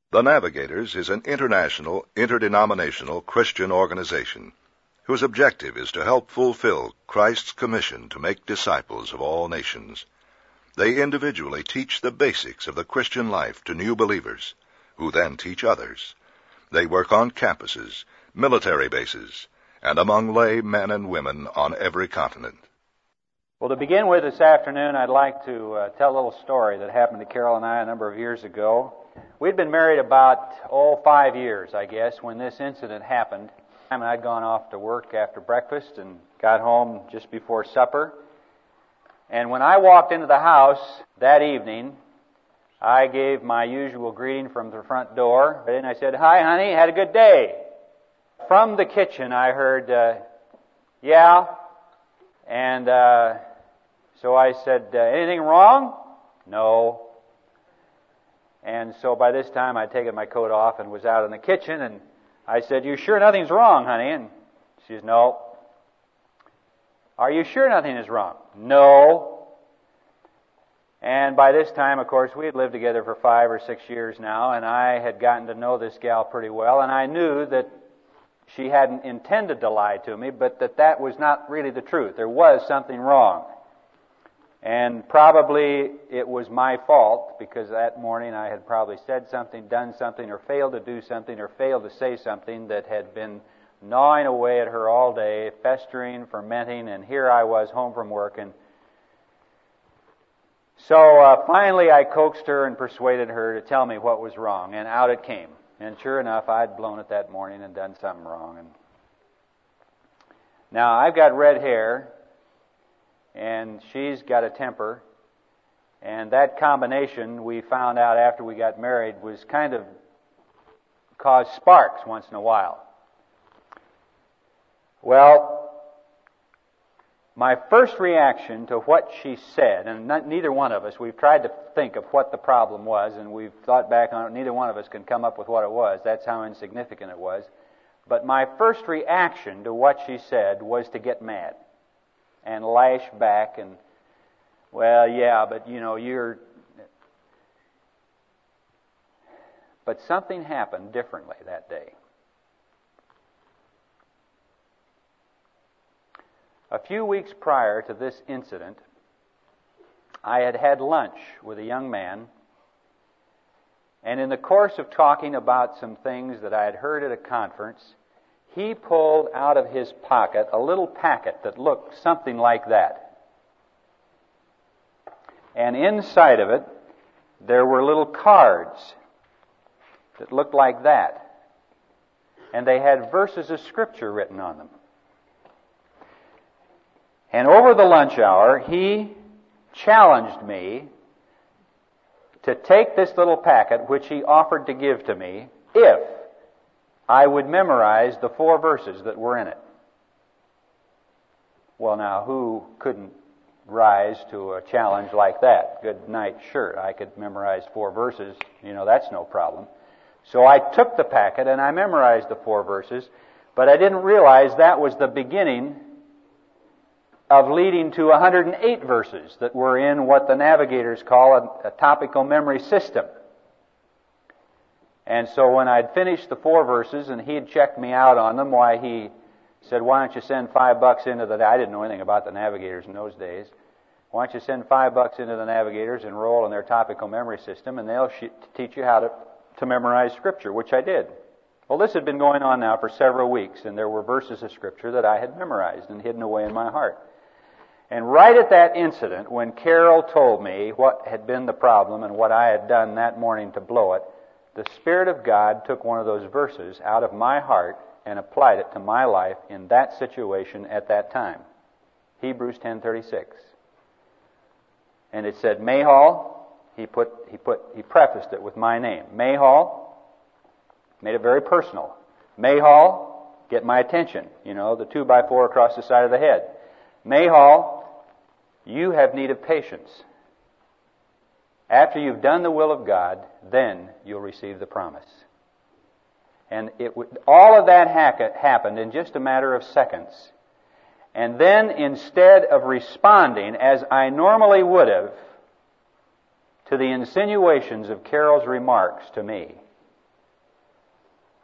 The Navigators is an international, interdenominational Christian organization whose objective is to help fulfill Christ's commission to make disciples of all nations. They individually teach the basics of the Christian life to new believers, who then teach others. They work on campuses, military bases, and among lay men and women on every continent. Well, to begin with this afternoon, I'd like to tell a little story that happened to Carol and I a number of years ago. We'd been married about, 5 years, I guess, when this incident happened. And I'd gone off to work after breakfast and got home just before supper. And when I walked into the house that evening, I gave my usual greeting from the front door. And I said, "Hi, honey, had a good day." From the kitchen, I heard, "Yeah." And so I said, "Anything wrong?" "No." And so by this time, I'd taken my coat off and was out in the kitchen, and I said, "You sure nothing's wrong, honey?" And she says, "No." "Are you sure nothing is wrong?" "No." And by this time, of course, we had lived together for 5 or 6 years now, and I had gotten to know this gal pretty well, and I knew that she hadn't intended to lie to me, but that was not really the truth. There was something wrong. And probably it was my fault, because that morning I had probably said something, done something, or failed to do something, or failed to say something that had been gnawing away at her all day, festering, fermenting, and here I was home from work. And so finally I coaxed her and persuaded her to tell me what was wrong, and out it came. And sure enough, I'd blown it that morning and done something wrong. And now I've got red hair, and she's got a temper, and that combination, we found out after we got married, was kind of caused sparks once in a while. Well, my first reaction to what she said, and neither one of us, we've tried to think of what the problem was, and we've thought back on it, neither one of us can come up with what it was. That's how insignificant it was. But my first reaction to what she said was to get mad and lash back and, "Well, yeah, but you're..." But something happened differently that day. A few weeks prior to this incident, I had had lunch with a young man, and in the course of talking about some things that I had heard at a conference, he pulled out of his pocket a little packet that looked something like that. And inside of it, there were little cards that looked like that. And they had verses of Scripture written on them. And over the lunch hour, he challenged me to take this little packet, which he offered to give to me, if I would memorize the 4 verses that were in it. Well, now, who couldn't rise to a challenge like that? Good night, sure, I could memorize 4 verses. That's no problem. So I took the packet and I memorized the 4 verses, but I didn't realize that was the beginning of leading to 108 verses that were in what the Navigators call a topical memory system. And so when I'd finished the 4 verses and he'd checked me out on them, why, he said, "Why don't you send $5 into the..." I didn't know anything about the Navigators in those days. "Why don't you send $5 into the Navigators, enroll in their topical memory system, and they'll teach you how to memorize Scripture," which I did. Well, this had been going on now for several weeks, and there were verses of Scripture that I had memorized and hidden away in my heart. And right at that incident, when Carol told me what had been the problem and what I had done that morning to blow it, the Spirit of God took one of those verses out of my heart and applied it to my life in that situation at that time. Hebrews 10:36. And it said, Mayhall, he prefaced it with my name. Mayhall, made it very personal. Mayhall, get my attention. The 2x4 across the side of the head. Mayhall, you have need of patience. After you've done the will of God, then you'll receive the promise. And all of that happened in just a matter of seconds. And then instead of responding as I normally would have to the insinuations of Carol's remarks to me,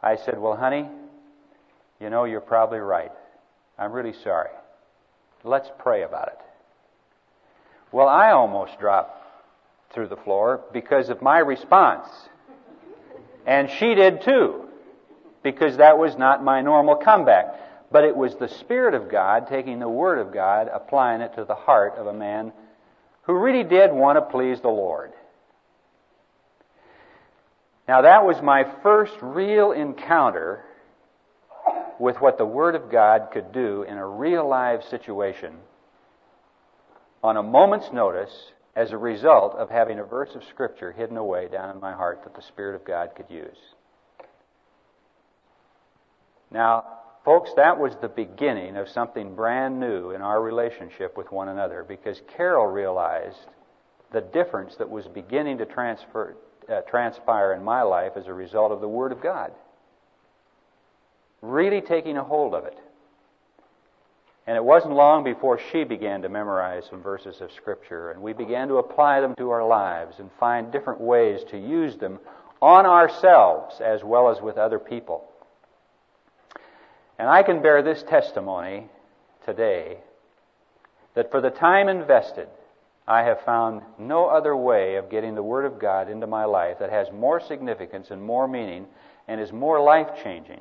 I said, well, honey, you know, you're probably right. I'm really sorry. Let's pray about it. Well, I almost dropped through the floor because of my response. And she did too, because that was not my normal comeback. But it was the Spirit of God taking the Word of God, applying it to the heart of a man who really did want to please the Lord. Now, that was my first real encounter with what the Word of God could do in a real live situation on a moment's notice as a result of having a verse of Scripture hidden away down in my heart that the Spirit of God could use. Now, folks, that was the beginning of something brand new in our relationship with one another, because Carol realized the difference that was beginning to transpire in my life as a result of the Word of God. Really taking a hold of it. And it wasn't long before she began to memorize some verses of Scripture, and we began to apply them to our lives and find different ways to use them on ourselves as well as with other people. And I can bear this testimony today that for the time invested, I have found no other way of getting the Word of God into my life that has more significance and more meaning and is more life-changing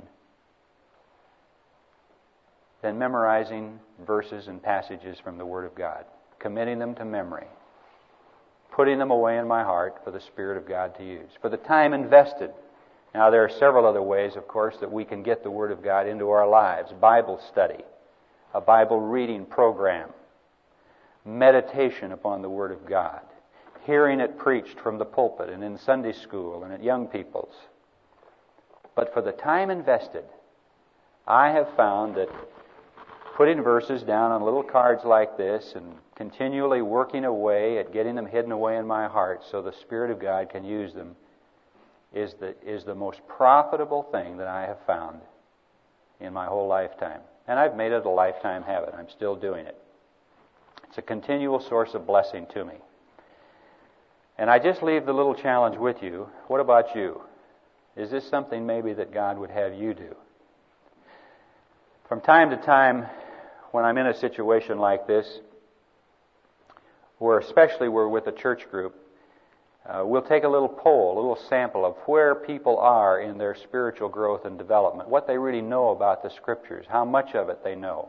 than memorizing verses and passages from the Word of God, committing them to memory, putting them away in my heart for the Spirit of God to use. For the time invested. Now, there are several other ways, of course, that we can get the Word of God into our lives. Bible study, a Bible reading program, meditation upon the Word of God, hearing it preached from the pulpit and in Sunday school and at young people's. But for the time invested, I have found that putting verses down on little cards like this and continually working away at getting them hidden away in my heart so the Spirit of God can use them is the most profitable thing that I have found in my whole lifetime. And I've made it a lifetime habit. I'm still doing it. It's a continual source of blessing to me. And I just leave the little challenge with you. What about you? Is this something maybe that God would have you do? From time to time, when I'm in a situation like this, where especially we're with a church group, we'll take a little poll, a little sample of where people are in their spiritual growth and development, what they really know about the Scriptures, how much of it they know.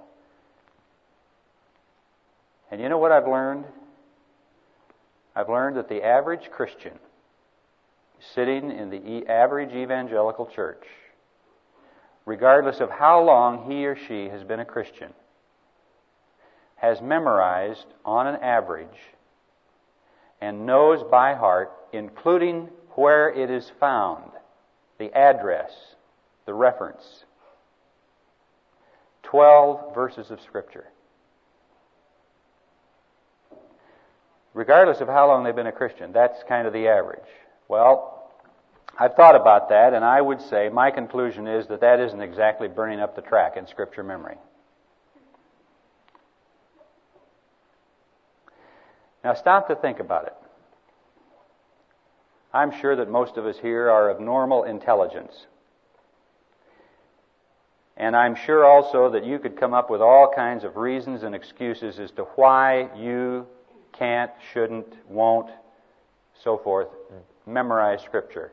And you know what I've learned? I've learned that the average Christian sitting in the average evangelical church, regardless of how long he or she has been a Christian, has memorized, on an average, and knows by heart, including where it is found, the address, the reference, 12 verses of Scripture. Regardless of how long they've been a Christian, that's kind of the average. Well, I've thought about that, and I would say my conclusion is that that isn't exactly burning up the track in Scripture memory. Now stop to think about it. I'm sure that most of us here are of normal intelligence. And I'm sure also that you could come up with all kinds of reasons and excuses as to why you can't, shouldn't, won't, so forth, memorize Scripture.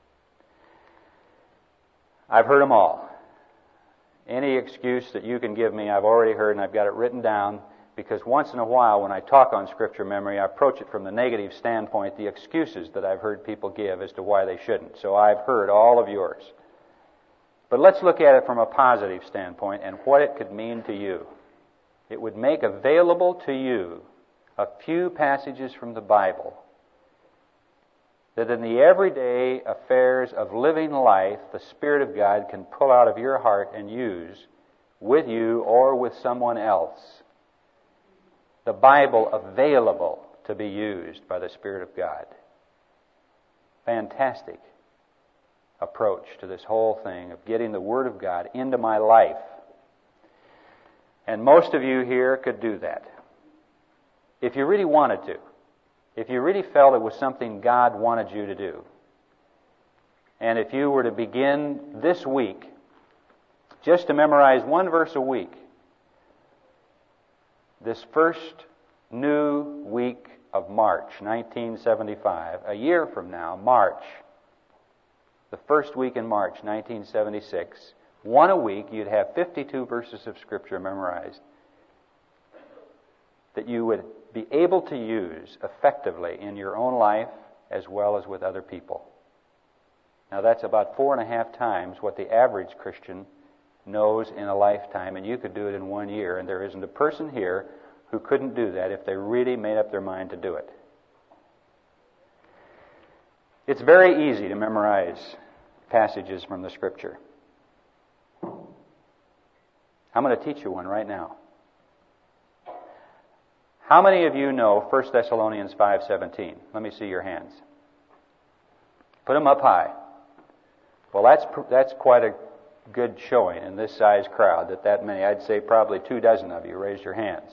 I've heard them all. Any excuse that you can give me, I've already heard, and I've got it written down, because once in a while when I talk on Scripture memory, I approach it from the negative standpoint, the excuses that I've heard people give as to why they shouldn't. So I've heard all of yours. But let's look at it from a positive standpoint and what it could mean to you. It would make available to you a few passages from the Bible that in the everyday affairs of living life, the Spirit of God can pull out of your heart and use with you or with someone else. The Bible available to be used by the Spirit of God. Fantastic approach to this whole thing of getting the Word of God into my life. And most of you here could do that. If you really wanted to. If you really felt it was something God wanted you to do. And if you were to begin this week, just to memorize one verse a week, this first new week of March 1975, a year from now, March, the first week in March 1976, one a week, you'd have 52 verses of Scripture memorized that you would be able to use effectively in your own life as well as with other people. Now that's about 4.5 times what the average Christian knows in a lifetime, and you could do it in 1 year, and there isn't a person here who couldn't do that if they really made up their mind to do it. It's very easy to memorize passages from the Scripture. I'm going to teach you one right now. How many of you know 1 Thessalonians 5:17? Let me see your hands. Put them up high. Well, that's quite a good showing in this size crowd, that many. I'd say probably 24 of you raised your hands.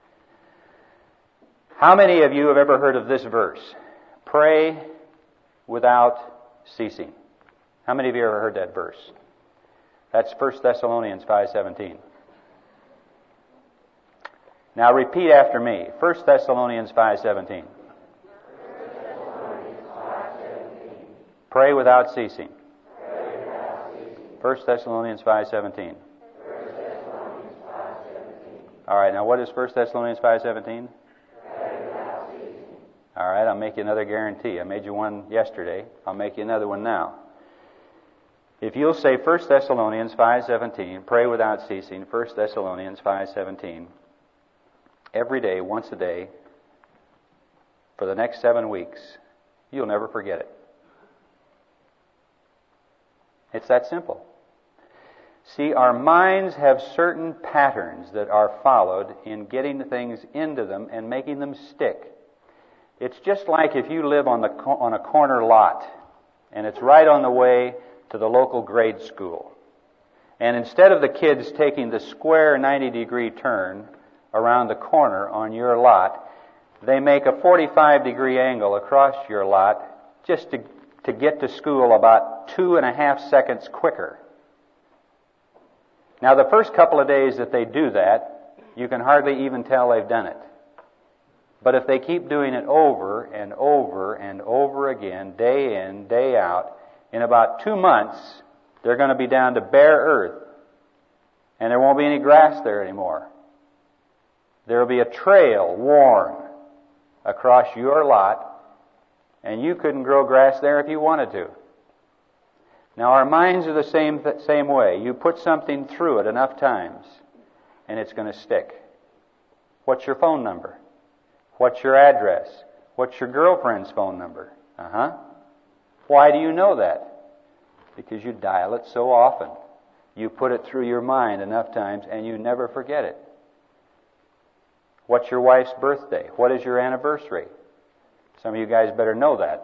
How many of you have ever heard of this verse? Pray without ceasing. How many of you ever heard that verse? That's 1 Thessalonians 5:17. Now repeat after me. 1 Thessalonians 5:17. Pray without ceasing. 1 Thessalonians 5:17. All right, now what is 1 Thessalonians 5:17? All right, I'll make you another guarantee. I made you one yesterday. I'll make you another one now. If you'll say 1 Thessalonians 5:17, pray without ceasing, 1 Thessalonians 5:17, every day, once a day, for the next 7 weeks, you'll never forget it. It's that simple. See, our minds have certain patterns that are followed in getting things into them and making them stick. It's just like if you live on a corner lot, and it's right on the way to the local grade school. And instead of the kids taking the square 90-degree turn around the corner on your lot, they make a 45-degree angle across your lot just to get to school about 2.5 seconds quicker. Now, the first couple of days that they do that, you can hardly even tell they've done it. But if they keep doing it over and over and over again, day in, day out, in about 2 months, they're going to be down to bare earth. And there won't be any grass there anymore. There will be a trail worn across your lot, and you couldn't grow grass there if you wanted to. Now, our minds are the same way. You put something through it enough times, and it's going to stick. What's your phone number? What's your address? What's your girlfriend's phone number? Why do you know that? Because you dial it so often. You put it through your mind enough times, and you never forget it. What's your wife's birthday? What is your anniversary? Some of you guys better know that.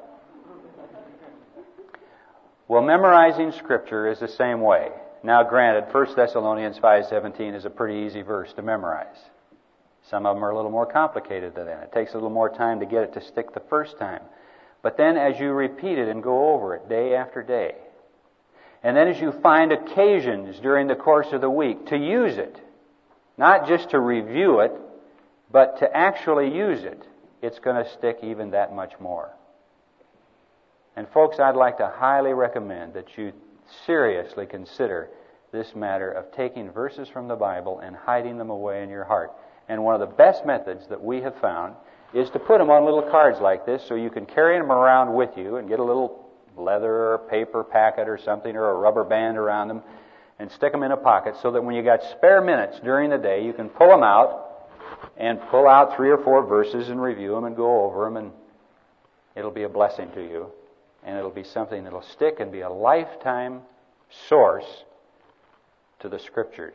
Well, memorizing Scripture is the same way. Now, granted, 1 Thessalonians 5:17 is a pretty easy verse to memorize. Some of them are a little more complicated than that. It takes a little more time to get it to stick the first time. But then as you repeat it and go over it day after day, and then as you find occasions during the course of the week to use it, not just to review it, but to actually use it, it's going to stick even that much more. And folks, I'd like to highly recommend that you seriously consider this matter of taking verses from the Bible and hiding them away in your heart. And one of the best methods that we have found is to put them on little cards like this so you can carry them around with you and get a little leather or paper packet or something or a rubber band around them and stick them in a pocket so that when you got spare minutes during the day, you can pull them out and pull out 3 or 4 verses and review them and go over them, and it'll be a blessing to you. And it'll be something that'll stick and be a lifetime source to the Scriptures.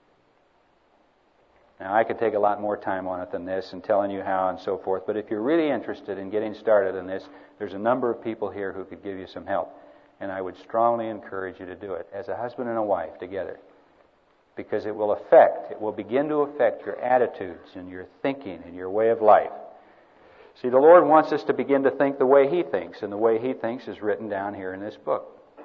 Now, I could take a lot more time on it than this and telling you how and so forth, but if you're really interested in getting started in this, there's a number of people here who could give you some help. And I would strongly encourage you to do it as a husband and a wife together. Because it will begin to affect your attitudes and your thinking and your way of life. See, the Lord wants us to begin to think the way He thinks, and the way He thinks is written down here in this book.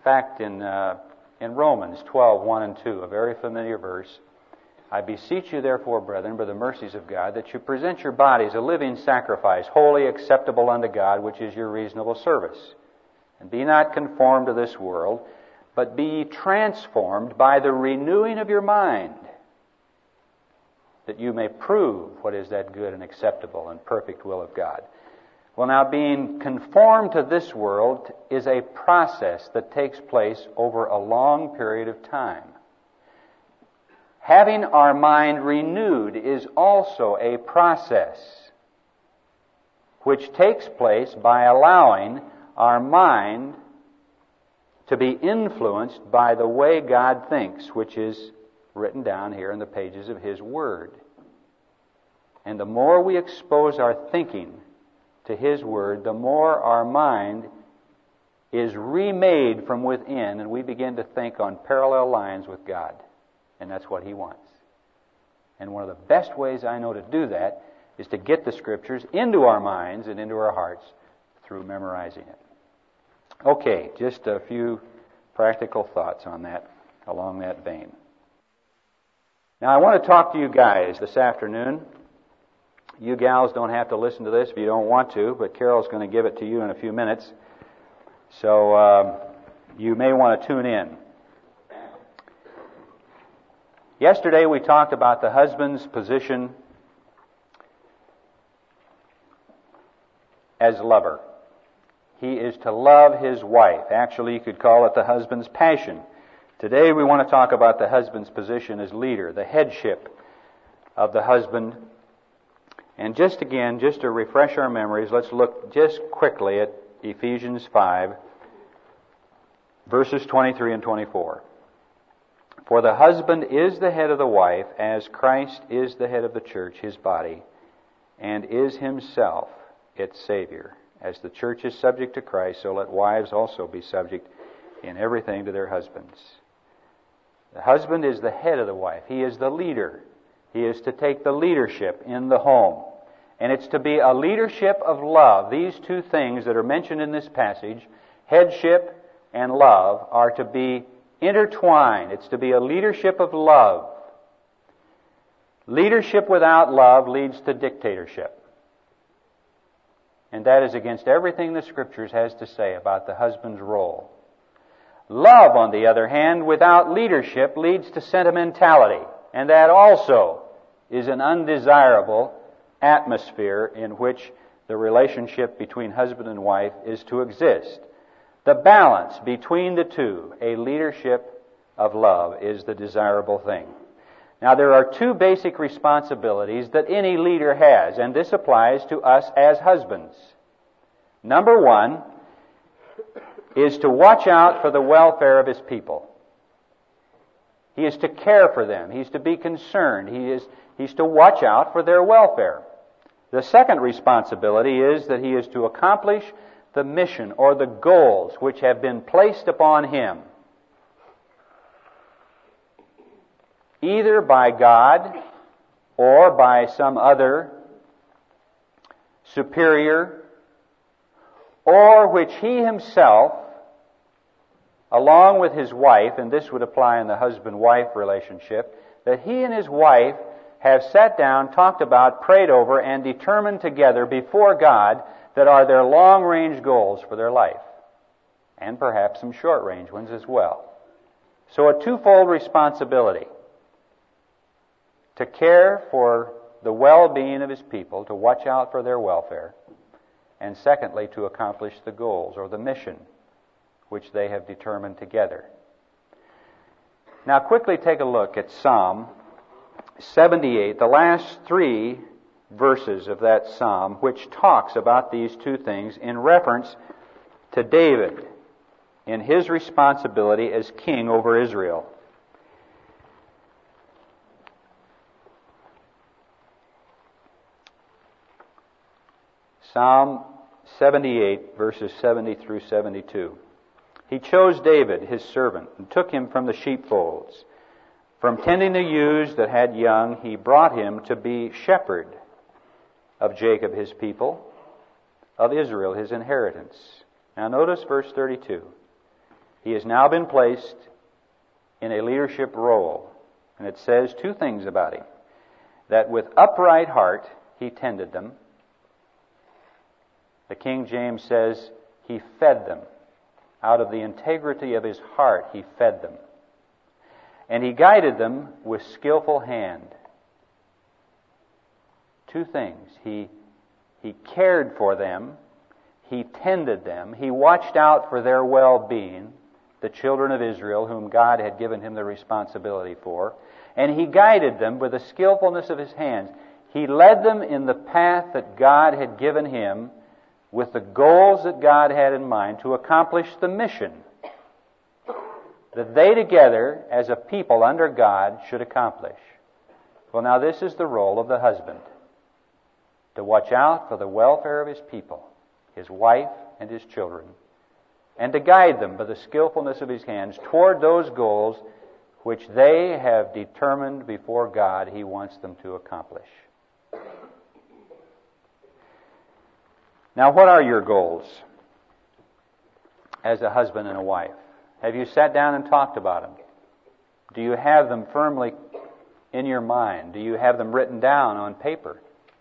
fact, in Romans 12:1 and 2, a very familiar verse, I beseech you, therefore, brethren, by the mercies of God, that you present your bodies a living sacrifice, wholly acceptable unto God, which is your reasonable service. And be not conformed to this world, but be ye transformed by the renewing of your mind, that you may prove what is that good and acceptable and perfect will of God. Well, now, being conformed to this world is a process that takes place over a long period of time. Having our mind renewed is also a process which takes place by allowing our mind to be influenced by the way God thinks, which is written down here in the pages of His Word. And the more we expose our thinking to His Word, the more our mind is remade from within, and we begin to think on parallel lines with God. And that's what He wants. And one of the best ways I know to do that is to get the Scriptures into our minds and into our hearts through memorizing it. Okay, just a few practical thoughts on that, along that vein. Now, I want to talk to you guys this afternoon. You gals don't have to listen to this if you don't want to, but Carol's going to give it to you in a few minutes. So you may want to tune in. Yesterday we talked about the husband's position as lover. He is to love his wife. Actually, you could call it the husband's passion. Today we want to talk about the husband's position as leader, the headship of the husband. And just to refresh our memories, let's look just quickly at Ephesians 5, verses 23 and 24. For the husband is the head of the wife, as Christ is the head of the church, His body, and is Himself its Savior. As the church is subject to Christ, so let wives also be subject in everything to their husbands. The husband is the head of the wife. He is the leader. He is to take the leadership in the home. And it's to be a leadership of love. These two things that are mentioned in this passage, headship and love, are to be intertwined. It's to be a leadership of love. Leadership without love leads to dictatorship. And that is against everything the Scriptures has to say about the husband's role. Love, on the other hand, without leadership leads to sentimentality. And that also is an undesirable atmosphere in which the relationship between husband and wife is to exist. The balance between the two, a leadership of love, is the desirable thing. Now, there are two basic responsibilities that any leader has, and this applies to us as husbands. Number one is to watch out for the welfare of his people. He is to care for them. He's to be concerned. He's to watch out for their welfare. The second responsibility is that he is to accomplish the mission or the goals which have been placed upon him, either by God or by some other superior, or which he himself, along with his wife, and this would apply in the husband-wife relationship, that he and his wife have sat down, talked about, prayed over, and determined together before God that are their long-range goals for their life, and perhaps some short-range ones as well. So a twofold responsibility: to care for the well-being of his people, to watch out for their welfare, and secondly, to accomplish the goals or the mission which they have determined together. Now quickly take a look at Psalm 78, the last three verses of that psalm, which talks about these two things in reference to David in his responsibility as king over Israel. Psalm 78, verses 70 through 72. He chose David, his servant, and took him from the sheepfolds. From tending the ewes that had young, he brought him to be shepherd of Jacob his people, of Israel his inheritance. Now notice verse 32. He has now been placed in a leadership role. And it says two things about him. That with upright heart he tended them. The King James says he fed them. Out of the integrity of his heart he fed them. And he guided them with skillful hand. Two things. He cared for them. He tended them. He watched out for their well-being, the children of Israel, whom God had given him the responsibility for. And he guided them with the skillfulness of his hands. He led them in the path that God had given him with the goals that God had in mind to accomplish the mission that they together, as a people under God, should accomplish. Well, now this is the role of the husband, to watch out for the welfare of his people, his wife and his children, and to guide them by the skillfulness of his hands toward those goals which they have determined before God he wants them to accomplish. Now, what are your goals as a husband and a wife? Have you sat down and talked about them? Do you have them firmly in your mind? Do you have them written down on paper?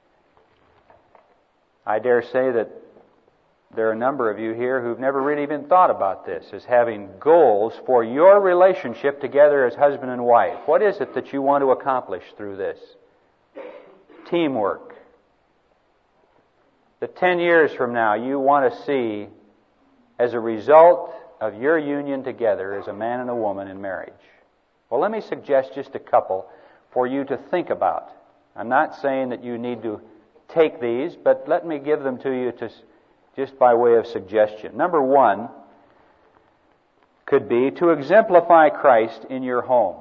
I dare say that there are a number of you here who've never really even thought about this as having goals for your relationship together as husband and wife. What is it that you want to accomplish through this? Teamwork. That 10 years from now you want to see as a result of your union together as a man and a woman in marriage. Well, let me suggest just a couple for you to think about. I'm not saying that you need to take these, but let me give them to you just by way of suggestion. Number one could be to exemplify Christ in your home.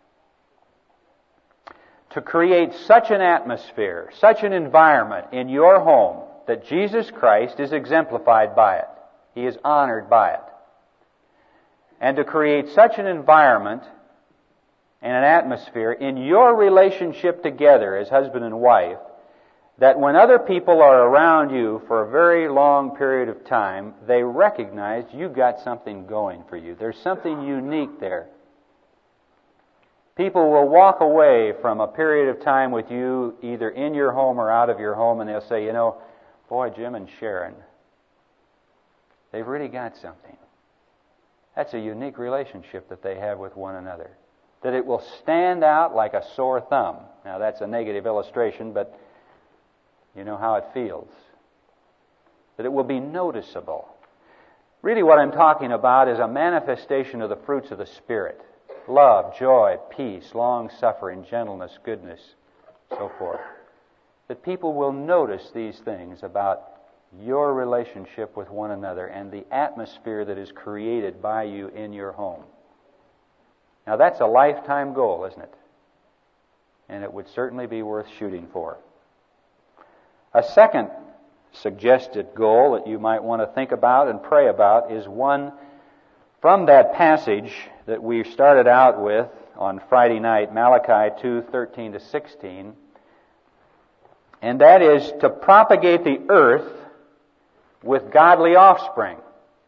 To create such an atmosphere, such an environment in your home that Jesus Christ is exemplified by it. He is honored by it. And to create such an environment and an atmosphere in your relationship together as husband and wife that when other people are around you for a very long period of time, they recognize you've got something going for you. There's something unique there. People will walk away from a period of time with you, either in your home or out of your home, and they'll say, boy, Jim and Sharon, they've really got something. That's a unique relationship that they have with one another. That it will stand out like a sore thumb. Now, that's a negative illustration, but you know how it feels. That it will be noticeable. Really what I'm talking about is a manifestation of the fruits of the Spirit. Love, joy, peace, long-suffering, gentleness, goodness, so forth. That people will notice these things about your relationship with one another and the atmosphere that is created by you in your home. Now that's a lifetime goal, isn't it? And it would certainly be worth shooting for. A second suggested goal that you might want to think about and pray about is one from that passage that we started out with on Friday night, Malachi 2:13-16, and that is to propagate the earth with godly offspring,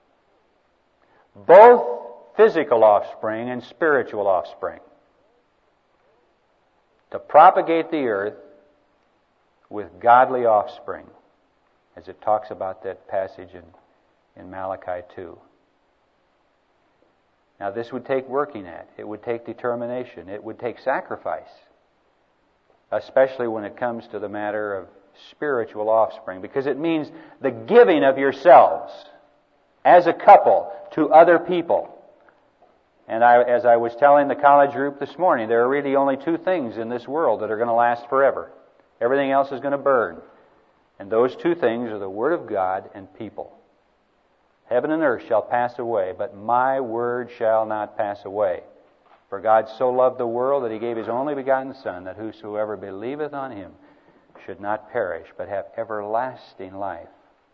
both physical offspring and spiritual offspring. To propagate the earth with godly offspring, as it talks about that passage in Malachi 2. Now this would take working at. It would take determination. It would take sacrifice, especially when it comes to the matter of spiritual offspring, because it means the giving of yourselves as a couple to other people. And as I was telling the college group this morning, there are really only two things in this world that are going to last forever. Everything else is going to burn. And those two things are the Word of God and people. Heaven and earth shall pass away, but my word shall not pass away. For God so loved the world that He gave His only begotten Son, that whosoever believeth on Him should not perish, but have everlasting life.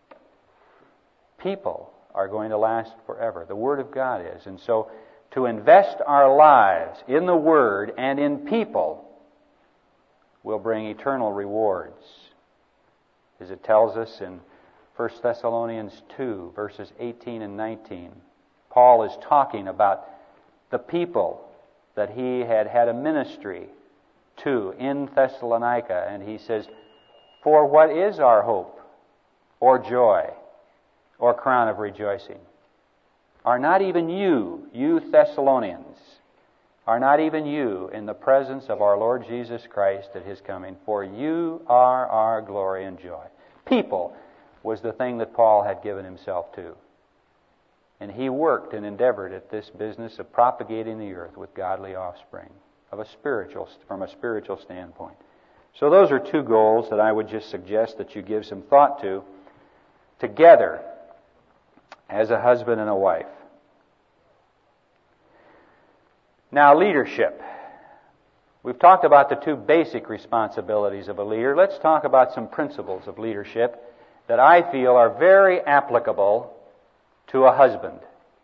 People are going to last forever. The Word of God is. And so to invest our lives in the Word and in people will bring eternal rewards. As it tells us in 1 Thessalonians 2, verses 18 and 19, Paul is talking about the people that he had had a ministry to in Thessalonica, and he says, "For what is our hope, or joy, or crown of rejoicing? Are not even you Thessalonians, are not even you in the presence of our Lord Jesus Christ at His coming? For you are our glory and joy." People was the thing that Paul had given himself to. And he worked and endeavored at this business of propagating the earth with godly offspring from a spiritual standpoint. So those are two goals that I would just suggest that you give some thought to together as a husband and a wife. Now, leadership. We've talked about the two basic responsibilities of a leader. Let's talk about some principles of leadership that I feel are very applicable to a husband.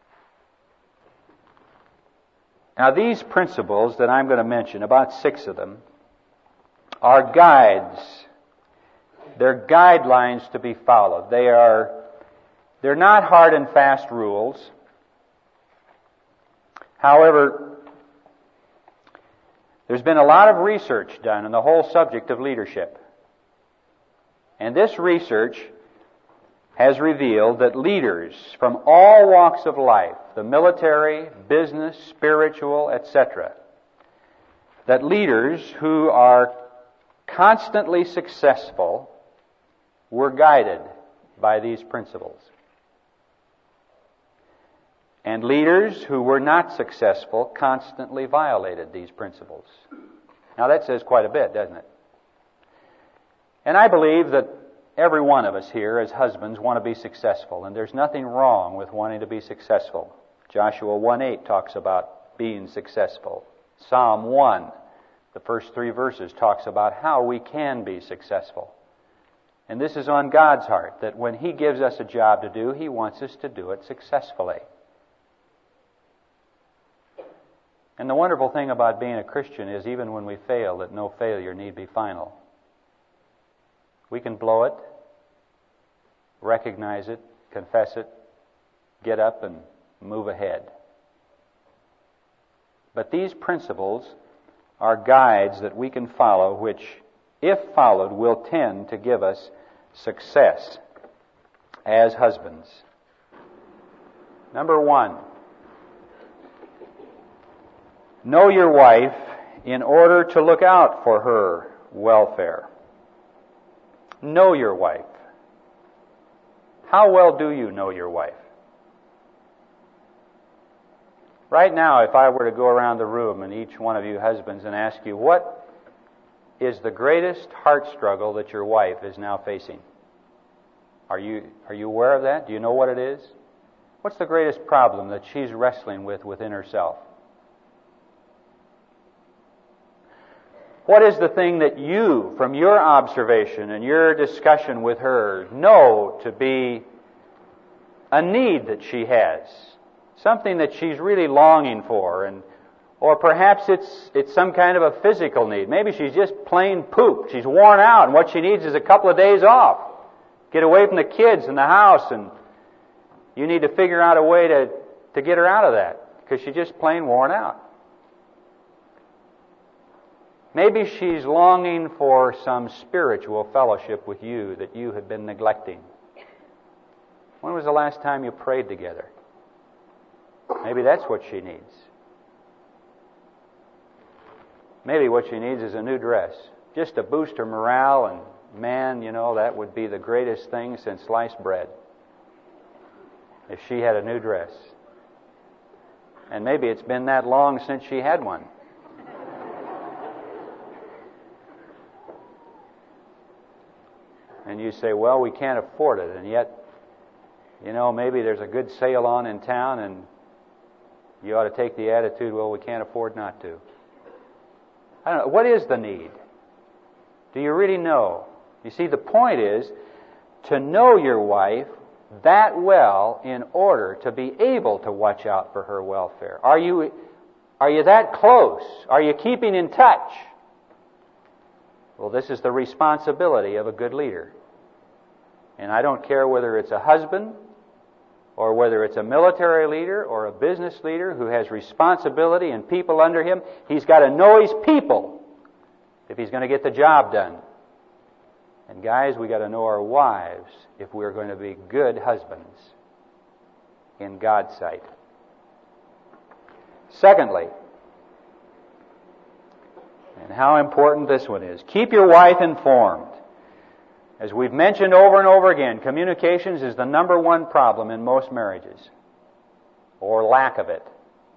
Now, these principles that I'm going to mention, about 6 of them, are guides. They're guidelines to be followed. They're not hard and fast rules. However, there's been a lot of research done on the whole subject of leadership. And this research has revealed that leaders from all walks of life, the military, business, spiritual, etc., that leaders who are constantly successful were guided by these principles. And leaders who were not successful constantly violated these principles. Now that says quite a bit, doesn't it? And I believe that every one of us here as husbands want to be successful, and there's nothing wrong with wanting to be successful. Joshua 1:8 talks about being successful. Psalm 1, the first 3 verses, talks about how we can be successful. And this is on God's heart, that when He gives us a job to do, He wants us to do it successfully. And the wonderful thing about being a Christian is even when we fail, that no failure need be final. We can blow it, recognize it, confess it, get up and move ahead. But these principles are guides that we can follow, which, if followed, will tend to give us success as husbands. Number 1, know your wife in order to look out for her welfare. Know your wife. How well do you know your wife? Right now, if I were to go around the room and each one of you husbands and ask you, what is the greatest heart struggle that your wife is now facing? Are you aware of that? Do you know what it is? What's the greatest problem that she's wrestling with within herself? What is the thing that you, from your observation and your discussion with her, know to be a need that she has? Something that she's really longing for, or perhaps it's some kind of a physical need. Maybe she's just plain pooped. She's worn out, and what she needs is a couple of days off. Get away from the kids and the house, and you need to figure out a way to get her out of that, because she's just plain worn out. Maybe she's longing for some spiritual fellowship with you that you have been neglecting. When was the last time you prayed together? Maybe that's what she needs. Maybe what she needs is a new dress, just to boost her morale, and man, that would be the greatest thing since sliced bread, if she had a new dress. And maybe it's been that long since she had one. And you say, well, we can't afford it. And yet, maybe there's a good sale on in town, and you ought to take the attitude, well, we can't afford not to. I don't know. What is the need? Do you really know? You see, the point is to know your wife that well in order to be able to watch out for her welfare. Are you that close? Are you keeping in touch? Well, this is the responsibility of a good leader. And I don't care whether it's a husband or whether it's a military leader or a business leader who has responsibility and people under him, he's got to know his people if he's going to get the job done. And guys, we got to know our wives if we're going to be good husbands in God's sight. Secondly, and how important this one is, keep your wife informed. As we've mentioned over and over again, communications is the number one problem in most marriages, or lack of it.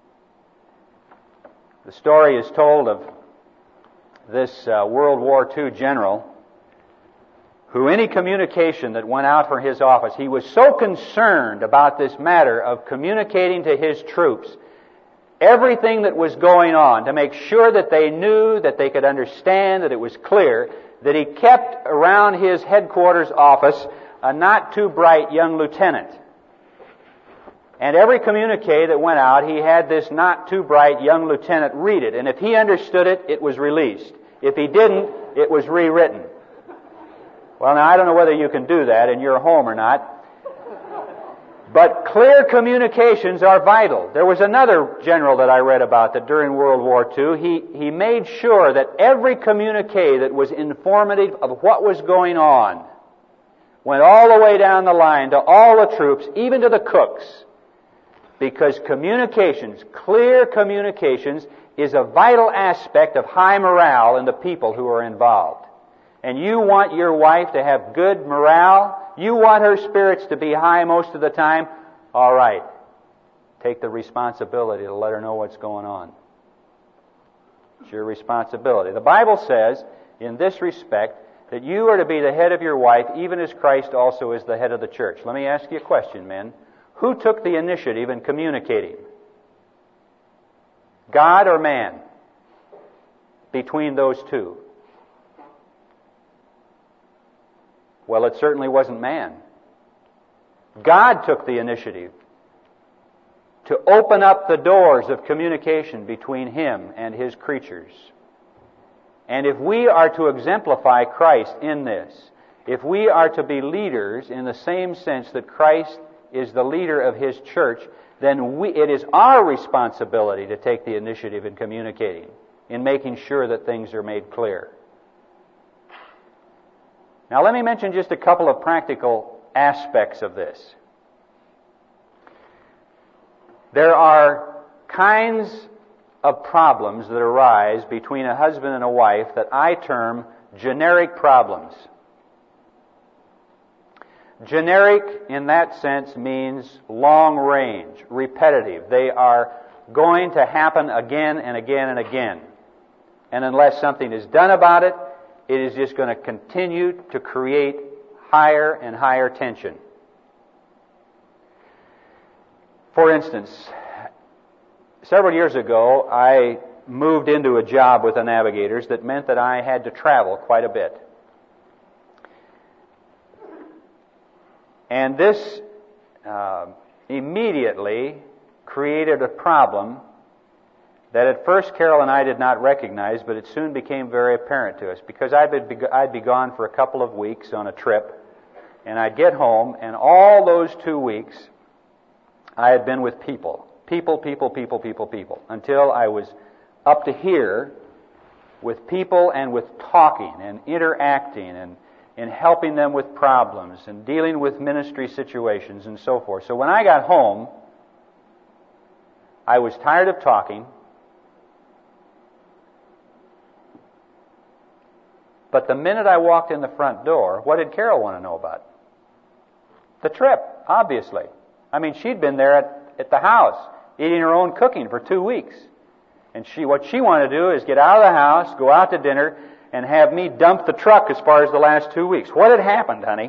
The story is told of this World War II general who any communication that went out from his office, he was so concerned about this matter of communicating to his troops everything that was going on to make sure that they knew, that they could understand, that it was clear, that he kept around his headquarters office a not too bright young lieutenant. And every communique that went out, he had this not too bright young lieutenant read it. And if he understood it, it was released. If he didn't, it was rewritten. Well, now I don't know whether you can do that in your home or not. But clear communications are vital. There was another general that I read about that during World War II, he made sure that every communique that was informative of what was going on went all the way down the line to all the troops, even to the cooks. Because communications, clear communications, is a vital aspect of high morale in the people who are involved. And you want your wife to have good morale? You want her spirits to be high most of the time? All right. Take the responsibility to let her know what's going on. It's your responsibility. The Bible says, in this respect, that you are to be the head of your wife, even as Christ also is the head of the church. Let me ask you a question, men. Who took the initiative in communicating? God or man? Between those two. Well, it certainly wasn't man. God took the initiative to open up the doors of communication between Him and His creatures. And if we are to exemplify Christ in this, if we are to be leaders in the same sense that Christ is the leader of His church, then it is our responsibility to take the initiative in communicating, in making sure that things are made clear. Now let me mention just a couple of practical aspects of this. There are kinds of problems that arise between a husband and a wife that I term generic problems. Generic in that sense means long range, repetitive. They are going to happen again and again and again. And unless something is done about it, it is just going to continue to create higher and higher tension. For instance, several years ago, I moved into a job with the Navigators that meant that I had to travel quite a bit. And this immediately created a problem that at first Carol and I did not recognize, but it soon became very apparent to us, because I'd be gone for a couple of weeks on a trip, and I'd get home, and all those 2 weeks I had been with people, until I was up to here with people and with talking and interacting and helping them with problems and dealing with ministry situations and so forth. So when I got home, I was tired of talking, but the minute I walked in the front door, what did Carol want to know about? The trip, obviously. I mean, she'd been there at the house, eating her own cooking for 2 weeks. And what she wanted to do is get out of the house, go out to dinner, and have me dump the truck as far as the last 2 weeks. What had happened, honey?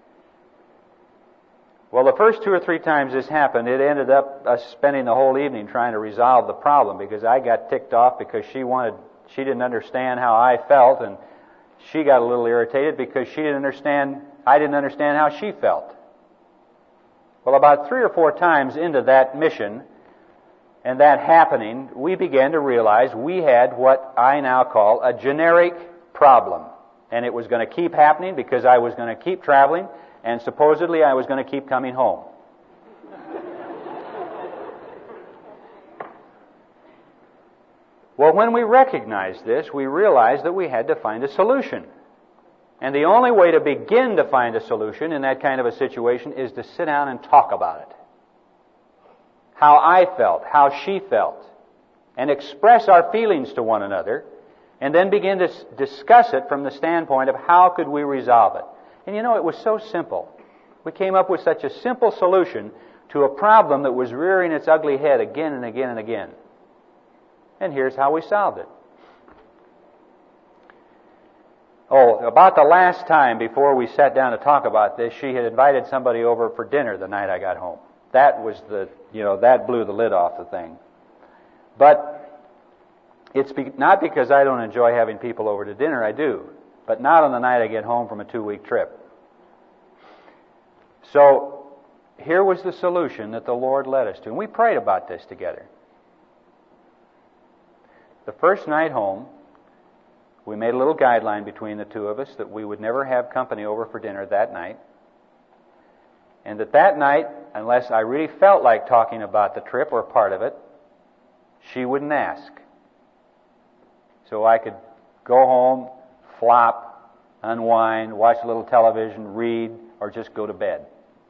Well, the first 2 or 3 times this happened, it ended up us spending the whole evening trying to resolve the problem, because I got ticked off because she didn't understand how I felt, and she got a little irritated because I didn't understand how she felt. Well, about 3 or 4 times into that mission and that happening, we began to realize we had what I now call a generic problem. And it was going to keep happening because I was going to keep traveling, and supposedly I was going to keep coming home. Well, when we recognized this, we realized that we had to find a solution. And the only way to begin to find a solution in that kind of a situation is to sit down and talk about it. How I felt, how she felt, and express our feelings to one another, and then begin to discuss it from the standpoint of how could we resolve it. And you know, it was so simple. We came up with such a simple solution to a problem that was rearing its ugly head again and again and again. And here's how we solved it. Oh, about the last time before we sat down to talk about this, she had invited somebody over for dinner the night I got home. That was that blew the lid off the thing. But it's not because I don't enjoy having people over to dinner, I do. But not on the night I get home from a 2-week trip. So, here was the solution that the Lord led us to. And we prayed about this together. The first night home, we made a little guideline between the two of us that we would never have company over for dinner that night. And that night, unless I really felt like talking about the trip or part of it, she wouldn't ask. So I could go home, flop, unwind, watch a little television, read, or just go to bed.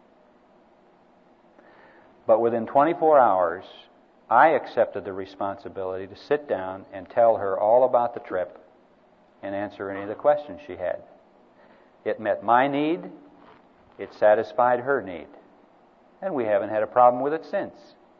But within 24 hours, I accepted the responsibility to sit down and tell her all about the trip and answer any of the questions she had. It met my need. It satisfied her need. And we haven't had a problem with it since.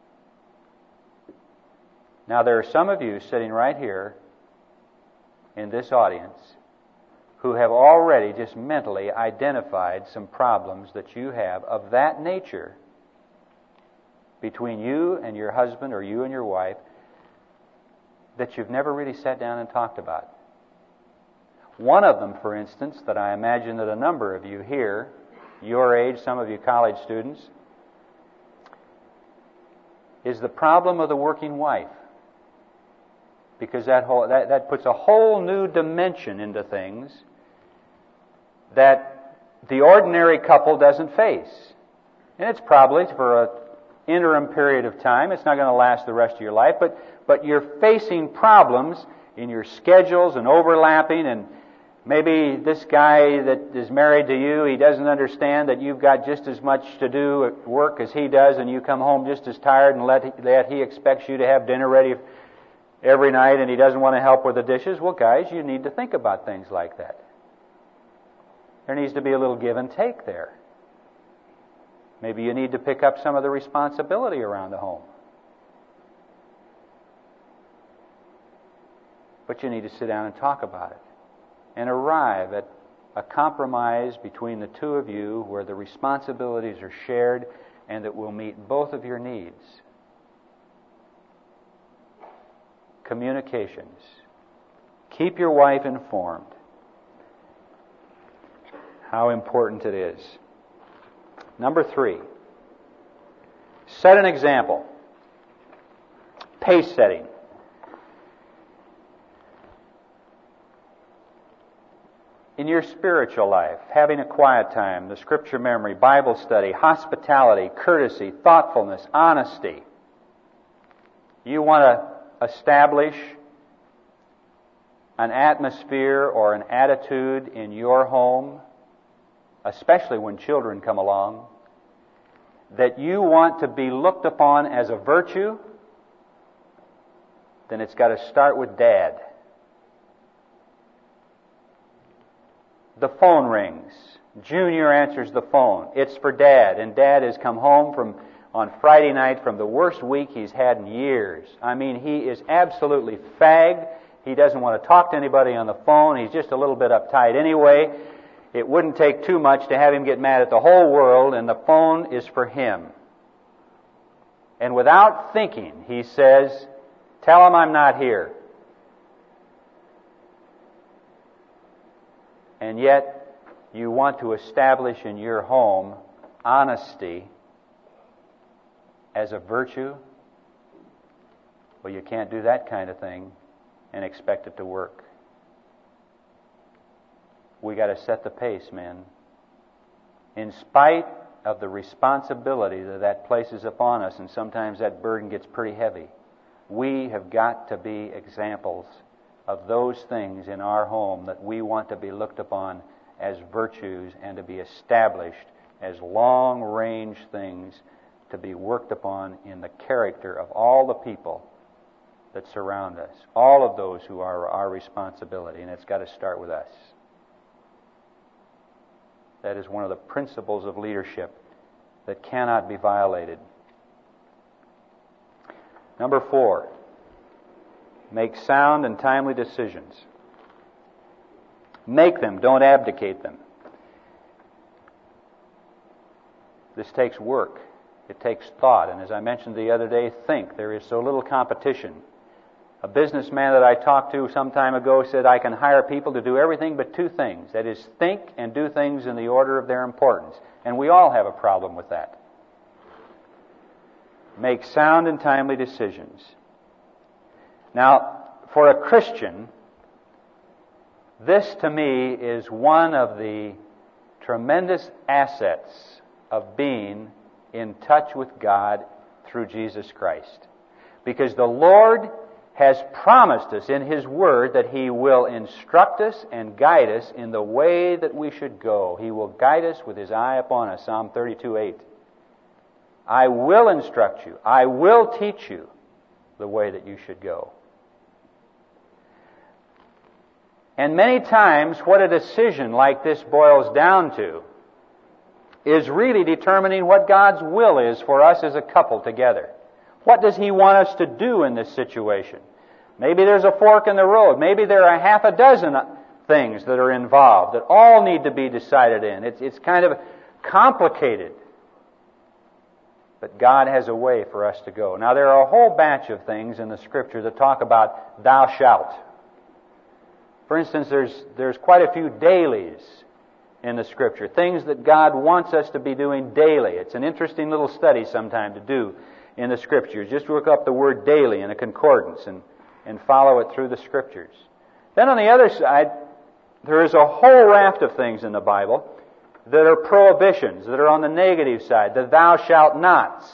Now, there are some of you sitting right here in this audience who have already just mentally identified some problems that you have of that nature between you and your husband or you and your wife that you've never really sat down and talked about. One of them, for instance, that I imagine that a number of you here, your age, some of you college students, is the problem of the working wife. Because that puts a whole new dimension into things that the ordinary couple doesn't face. And it's probably for an interim period of time. It's not going to last the rest of your life, but you're facing problems in your schedules and overlapping, and maybe this guy that is married to you, he doesn't understand that you've got just as much to do at work as he does, and you come home just as tired, and that he expects you to have dinner ready every night, and he doesn't want to help with the dishes. Well, guys, you need to think about things like that. There needs to be a little give and take there. Maybe you need to pick up some of the responsibility around the home. But you need to sit down and talk about it and arrive at a compromise between the two of you where the responsibilities are shared and that will meet both of your needs. Communications. Keep your wife informed. How important it is. Number 3, set an example. Pace setting. In your spiritual life, having a quiet time, the scripture memory, Bible study, hospitality, courtesy, thoughtfulness, honesty. You want to establish an atmosphere or an attitude in your home, especially when children come along, that you want to be looked upon as a virtue, then it's got to start with Dad. The phone rings. Junior answers the phone. It's for Dad, and Dad has come home on Friday night from the worst week he's had in years. I mean, he is absolutely fagged. He doesn't want to talk to anybody on the phone. He's just a little bit uptight anyway. It wouldn't take too much to have him get mad at the whole world, and the phone is for him. And without thinking, he says, "Tell him I'm not here." And yet, you want to establish in your home honesty as a virtue. Well, you can't do that kind of thing and expect it to work. We got to set the pace, men. In spite of the responsibility that places upon us, and sometimes that burden gets pretty heavy. We have got to be examples of those things in our home that we want to be looked upon as virtues and to be established as long-range things to be worked upon in the character of all the people that surround us, all of those who are our responsibility, and it's got to start with us. That is one of the principles of leadership that cannot be violated. Number 4, make sound and timely decisions. Make them, don't abdicate them. This takes work. It takes thought. And as I mentioned the other day, think. There is so little competition. A businessman that I talked to some time ago said, I can hire people to do everything but 2 things. That is, think and do things in the order of their importance. And we all have a problem with that. Make sound and timely decisions. Now, for a Christian, this to me is one of the tremendous assets of being in touch with God through Jesus Christ. Because the Lord has promised us in His Word that He will instruct us and guide us in the way that we should go. He will guide us with His eye upon us, Psalm 32:8. I will instruct you. I will teach you the way that you should go. And many times what a decision like this boils down to is really determining what God's will is for us as a couple together. What does He want us to do in this situation? Maybe there's a fork in the road. Maybe there are half a dozen things that are involved that all need to be decided in. It's kind of complicated. But God has a way for us to go. Now, there are a whole batch of things in the Scripture that talk about thou shalt. For instance, there's quite a few dailies in the Scripture, things that God wants us to be doing daily. It's an interesting little study sometime to do in the Scriptures. Just look up the word daily in a concordance and follow it through the Scriptures. Then on the other side, there is a whole raft of things in the Bible that are prohibitions, that are on the negative side, the thou shalt nots.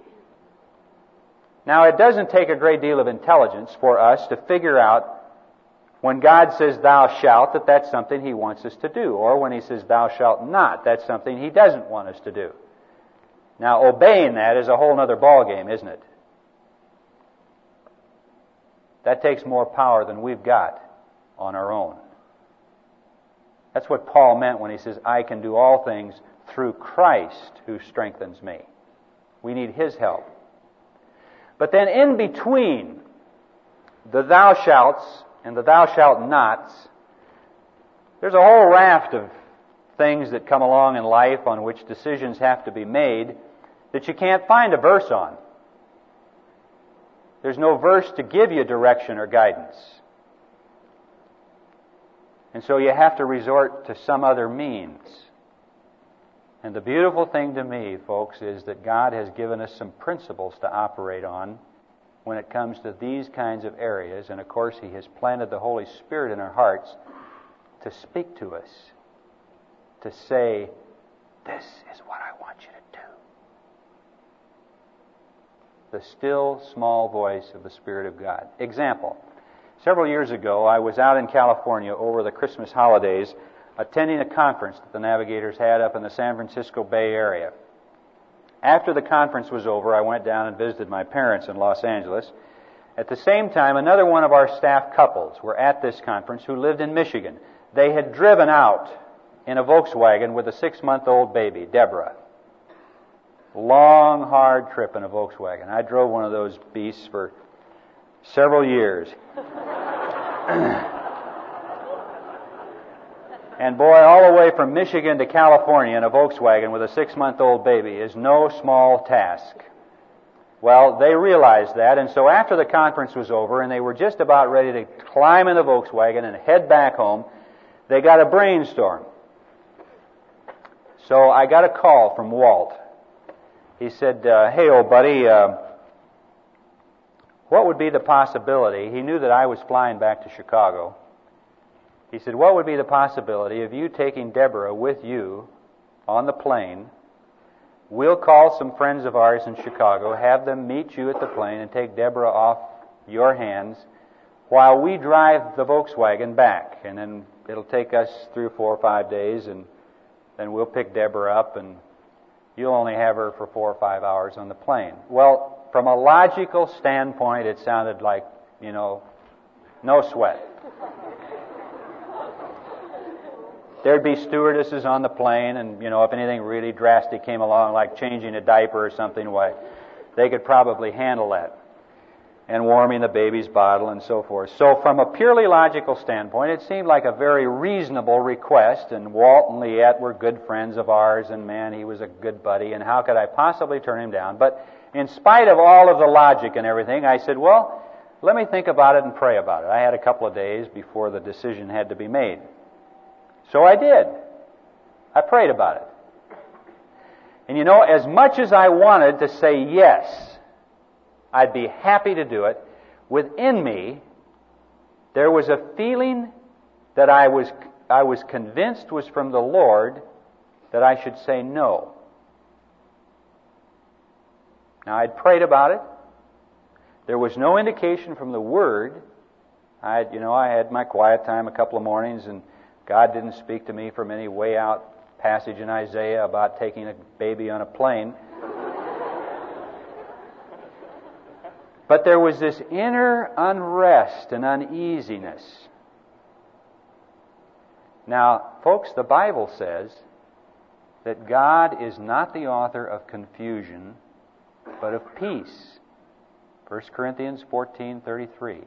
Now, it doesn't take a great deal of intelligence for us to figure out when God says thou shalt, that that's something He wants us to do. Or when He says thou shalt not, that's something He doesn't want us to do. Now, obeying that is a whole other ballgame, isn't it? That takes more power than we've got on our own. That's what Paul meant when he says, I can do all things through Christ who strengthens me. We need His help. But then in between the thou shalts and the thou shalt nots, there's a whole raft of things that come along in life on which decisions have to be made that you can't find a verse on. There's no verse to give you direction or guidance. And so you have to resort to some other means. And the beautiful thing to me, folks, is that God has given us some principles to operate on when it comes to these kinds of areas. And of course, He has planted the Holy Spirit in our hearts to speak to us, to say, this is what I want you to do. The still, small voice of the Spirit of God. Example. Several years ago, I was out in California over the Christmas holidays attending a conference that the Navigators had up in the San Francisco Bay Area. After the conference was over, I went down and visited my parents in Los Angeles. At the same time, another one of our staff couples were at this conference who lived in Michigan. They had driven out in a Volkswagen with a 6-month-old baby, Deborah. Long, hard trip in a Volkswagen. I drove one of those beasts for several years. And boy, all the way from Michigan to California in a Volkswagen with a 6-month-old baby is no small task. Well, they realized that, and so after the conference was over and they were just about ready to climb in the Volkswagen and head back home, they got a brainstorm. So I got a call from Walt. He said, hey, old buddy, what would be the possibility? He knew that I was flying back to Chicago. He said, what would be the possibility of you taking Deborah with you on the plane? We'll call some friends of ours in Chicago, have them meet you at the plane, and take Deborah off your hands, while we drive the Volkswagen back. And then it'll take us 3 or 4 or 5 days, and then we'll pick Deborah up, and you'll only have her for 4 or 5 hours on the plane. Well, from a logical standpoint, it sounded like, no sweat. There'd be stewardesses on the plane, and, if anything really drastic came along, like changing a diaper or something, why, they could probably handle that. And warming the baby's bottle and so forth. So from a purely logical standpoint, it seemed like a very reasonable request, and Walt and Liette were good friends of ours, and man, he was a good buddy, and how could I possibly turn him down? But in spite of all of the logic and everything, I said, well, let me think about it and pray about it. I had a couple of days before the decision had to be made. So I did. I prayed about it. And as much as I wanted to say yes, I'd be happy to do it, within me, there was a feeling that I was convinced was from the Lord that I should say no. Now, I'd prayed about it. There was no indication from the Word. I had my quiet time a couple of mornings, and God didn't speak to me from any way out passage in Isaiah about taking a baby on a plane. But there was this inner unrest and uneasiness. Now, folks, the Bible says that God is not the author of confusion, but of peace. 1 Corinthians 14:33.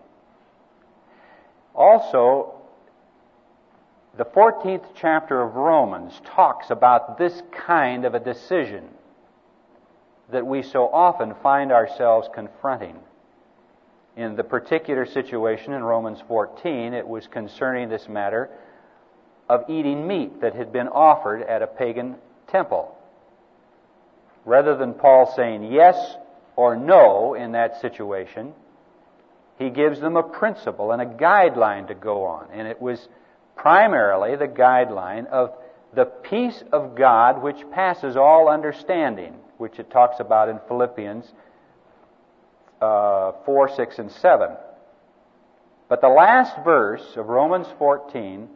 Also, the 14th chapter of Romans talks about this kind of a decision that we so often find ourselves confronting. In the particular situation in Romans 14, it was concerning this matter of eating meat that had been offered at a pagan temple. Rather than Paul saying yes or no in that situation, he gives them a principle and a guideline to go on. And it was primarily the guideline of the peace of God which passes all understanding, which it talks about in Philippians 4, 6, and 7. But the last verse of Romans 14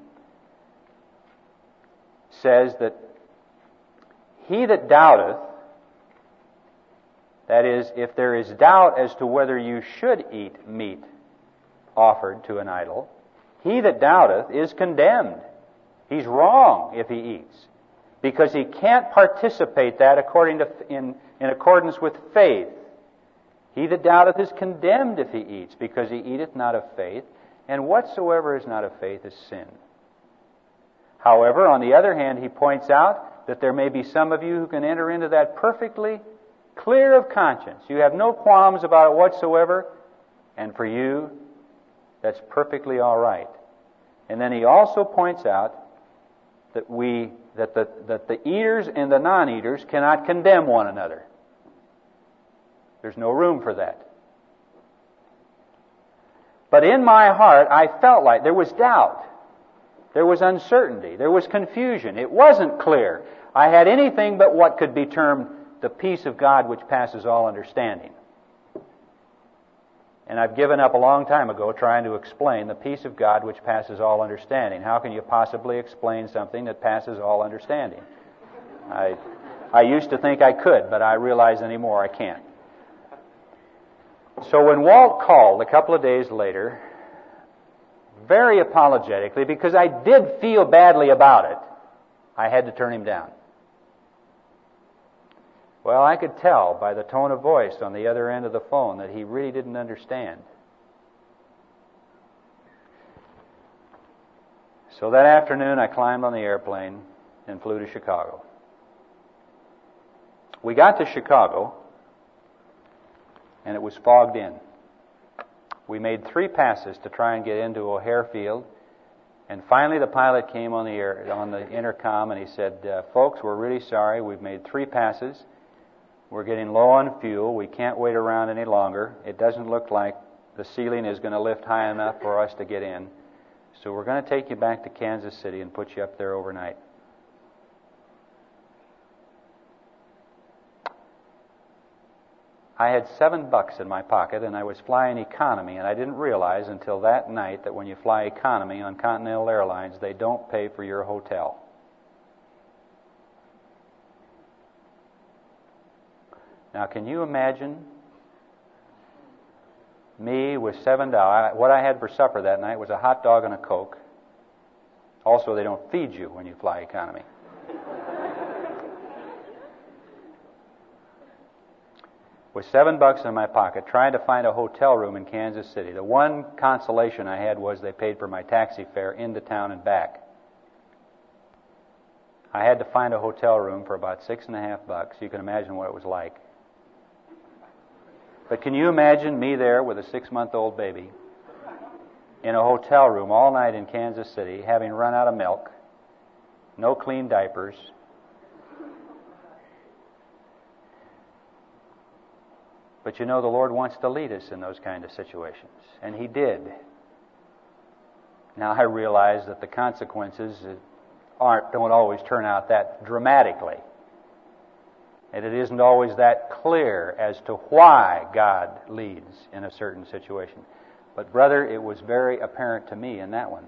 says that he that doubteth, that is, if there is doubt as to whether you should eat meat offered to an idol, he that doubteth is condemned. He's wrong if he eats, because he can't participate that in accordance with faith. He that doubteth is condemned if he eats, because he eateth not of faith, and whatsoever is not of faith is sin. However, on the other hand, he points out that there may be some of you who can enter into that perfectly clear of conscience. You have no qualms about it whatsoever, and for you, that's perfectly all right. And then he also points out that the eaters and the non-eaters cannot condemn one another. There's no room for that. But in my heart, I felt like there was doubt. There was uncertainty. There was confusion. It wasn't clear. I had anything but what could be termed the peace of God which passes all understanding. And I've given up a long time ago trying to explain the peace of God which passes all understanding. How can you possibly explain something that passes all understanding? I used to think I could, but I realize anymore I can't. So when Walt called a couple of days later, very apologetically, because I did feel badly about it, I had to turn him down. Well, I could tell by the tone of voice on the other end of the phone that he really didn't understand. So that afternoon, I climbed on the airplane and flew to Chicago. We got to Chicago, and it was fogged in. We made 3 passes to try and get into O'Hare Field, and finally the pilot came on the intercom, and he said, "Folks, we're really sorry. We've made 3 passes. We're getting low on fuel. We can't wait around any longer. It doesn't look like the ceiling is going to lift high enough for us to get in. So we're going to take you back to Kansas City and put you up there overnight." I had $7 in my pocket, and I was flying economy, and I didn't realize until that night that when you fly economy on Continental Airlines, they don't pay for your hotel. Now, can you imagine me with $7? What I had for supper that night was a hot dog and a Coke. Also, they don't feed you when you fly economy. With $7 in my pocket, trying to find a hotel room in Kansas City. The one consolation I had was they paid for my taxi fare into town and back. I had to find a hotel room for about $6.50. You can imagine what it was like. But can you imagine me there with a 6-month-old baby in a hotel room all night in Kansas City, having run out of milk, no clean diapers, but you know the Lord wants to lead us in those kind of situations, and He did. Now I realize that the consequences don't always turn out that dramatically. And it isn't always that clear as to why God leads in a certain situation. But brother, it was very apparent to me in that one.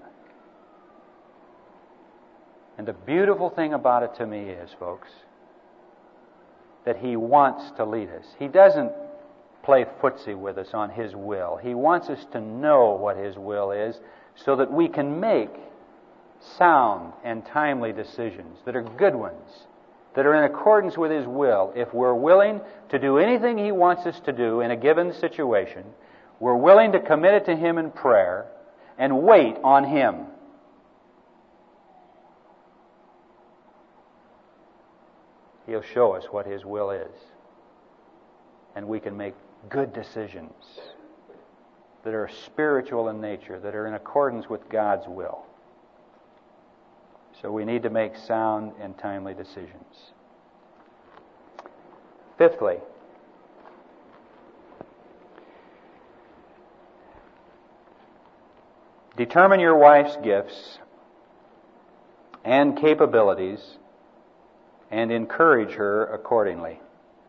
And the beautiful thing about it to me is, folks, that He wants to lead us. He doesn't play footsie with us on His will. He wants us to know what His will is so that we can make sound and timely decisions that are good ones, that are in accordance with His will. If we're willing to do anything He wants us to do in a given situation, we're willing to commit it to Him in prayer and wait on Him. He'll show us what His will is. And we can make good decisions that are spiritual in nature, that are in accordance with God's will. So we need to make sound and timely decisions. Fifthly, determine your wife's gifts and capabilities and encourage her accordingly.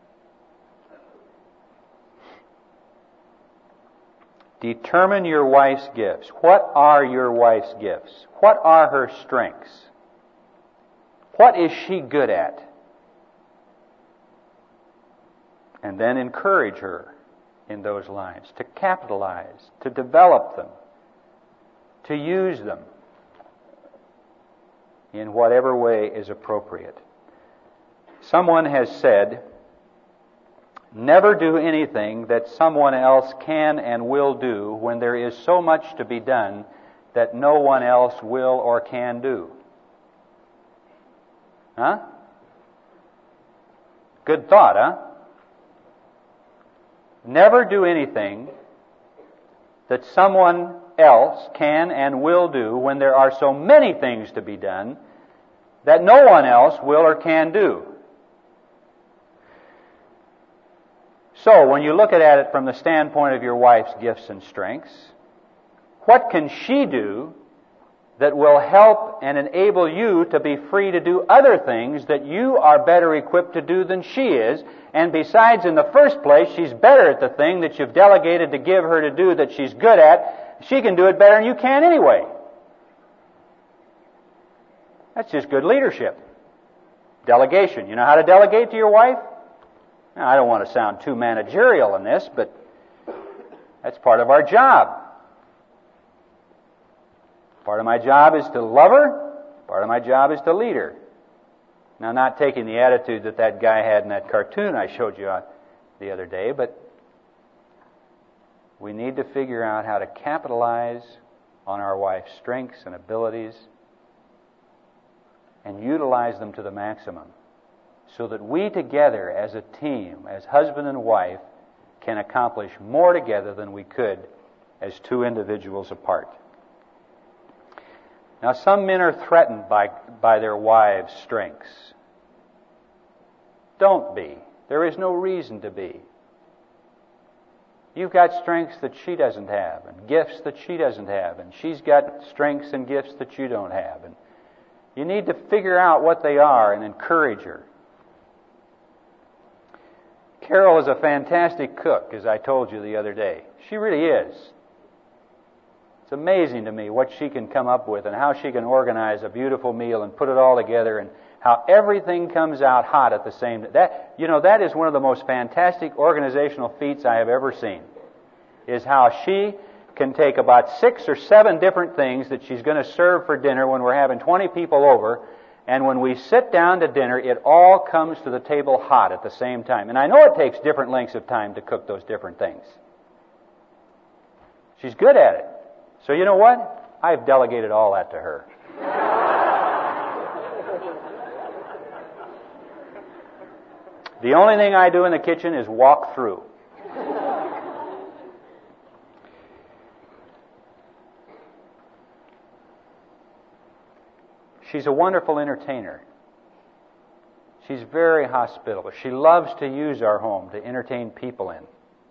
Determine your wife's gifts. What are your wife's gifts? What are her strengths? What is she good at? And then encourage her in those lines to capitalize, to develop them, to use them in whatever way is appropriate. Someone has said, never do anything that someone else can and will do when there is so much to be done that no one else will or can do. Huh? Good thought, huh? Never do anything that someone else can and will do when there are so many things to be done that no one else will or can do. So, when you look at it from the standpoint of your wife's gifts and strengths, what can she do that will help and enable you to be free to do other things that you are better equipped to do than she is? And besides, in the first place, she's better at the thing that you've delegated to give her to do that she's good at. She can do it better than you can anyway. That's just good leadership. Delegation. You know how to delegate to your wife? Now, I don't want to sound too managerial in this, but that's part of our job. Part of my job is to love her. Part of my job is to lead her. Now, not taking the attitude that guy had in that cartoon I showed you the other day, but we need to figure out how to capitalize on our wife's strengths and abilities and utilize them to the maximum so that we together as a team, as husband and wife, can accomplish more together than we could as two individuals apart. Now, some men are threatened by their wives' strengths. Don't be. There is no reason to be. You've got strengths that she doesn't have, and gifts that she doesn't have, and she's got strengths and gifts that you don't have. And you need to figure out what they are and encourage her. Carol is a fantastic cook, as I told you the other day. She really is. It's amazing to me what she can come up with and how she can organize a beautiful meal and put it all together and how everything comes out hot at the same time. That is one of the most fantastic organizational feats I have ever seen, is how she can take about 6 or 7 different things that she's going to serve for dinner when we're having 20 people over, and when we sit down to dinner, it all comes to the table hot at the same time. And I know it takes different lengths of time to cook those different things. She's good at it. So you know what? I've delegated all that to her. The only thing I do in the kitchen is walk through. She's a wonderful entertainer. She's very hospitable. She loves to use our home to entertain people in.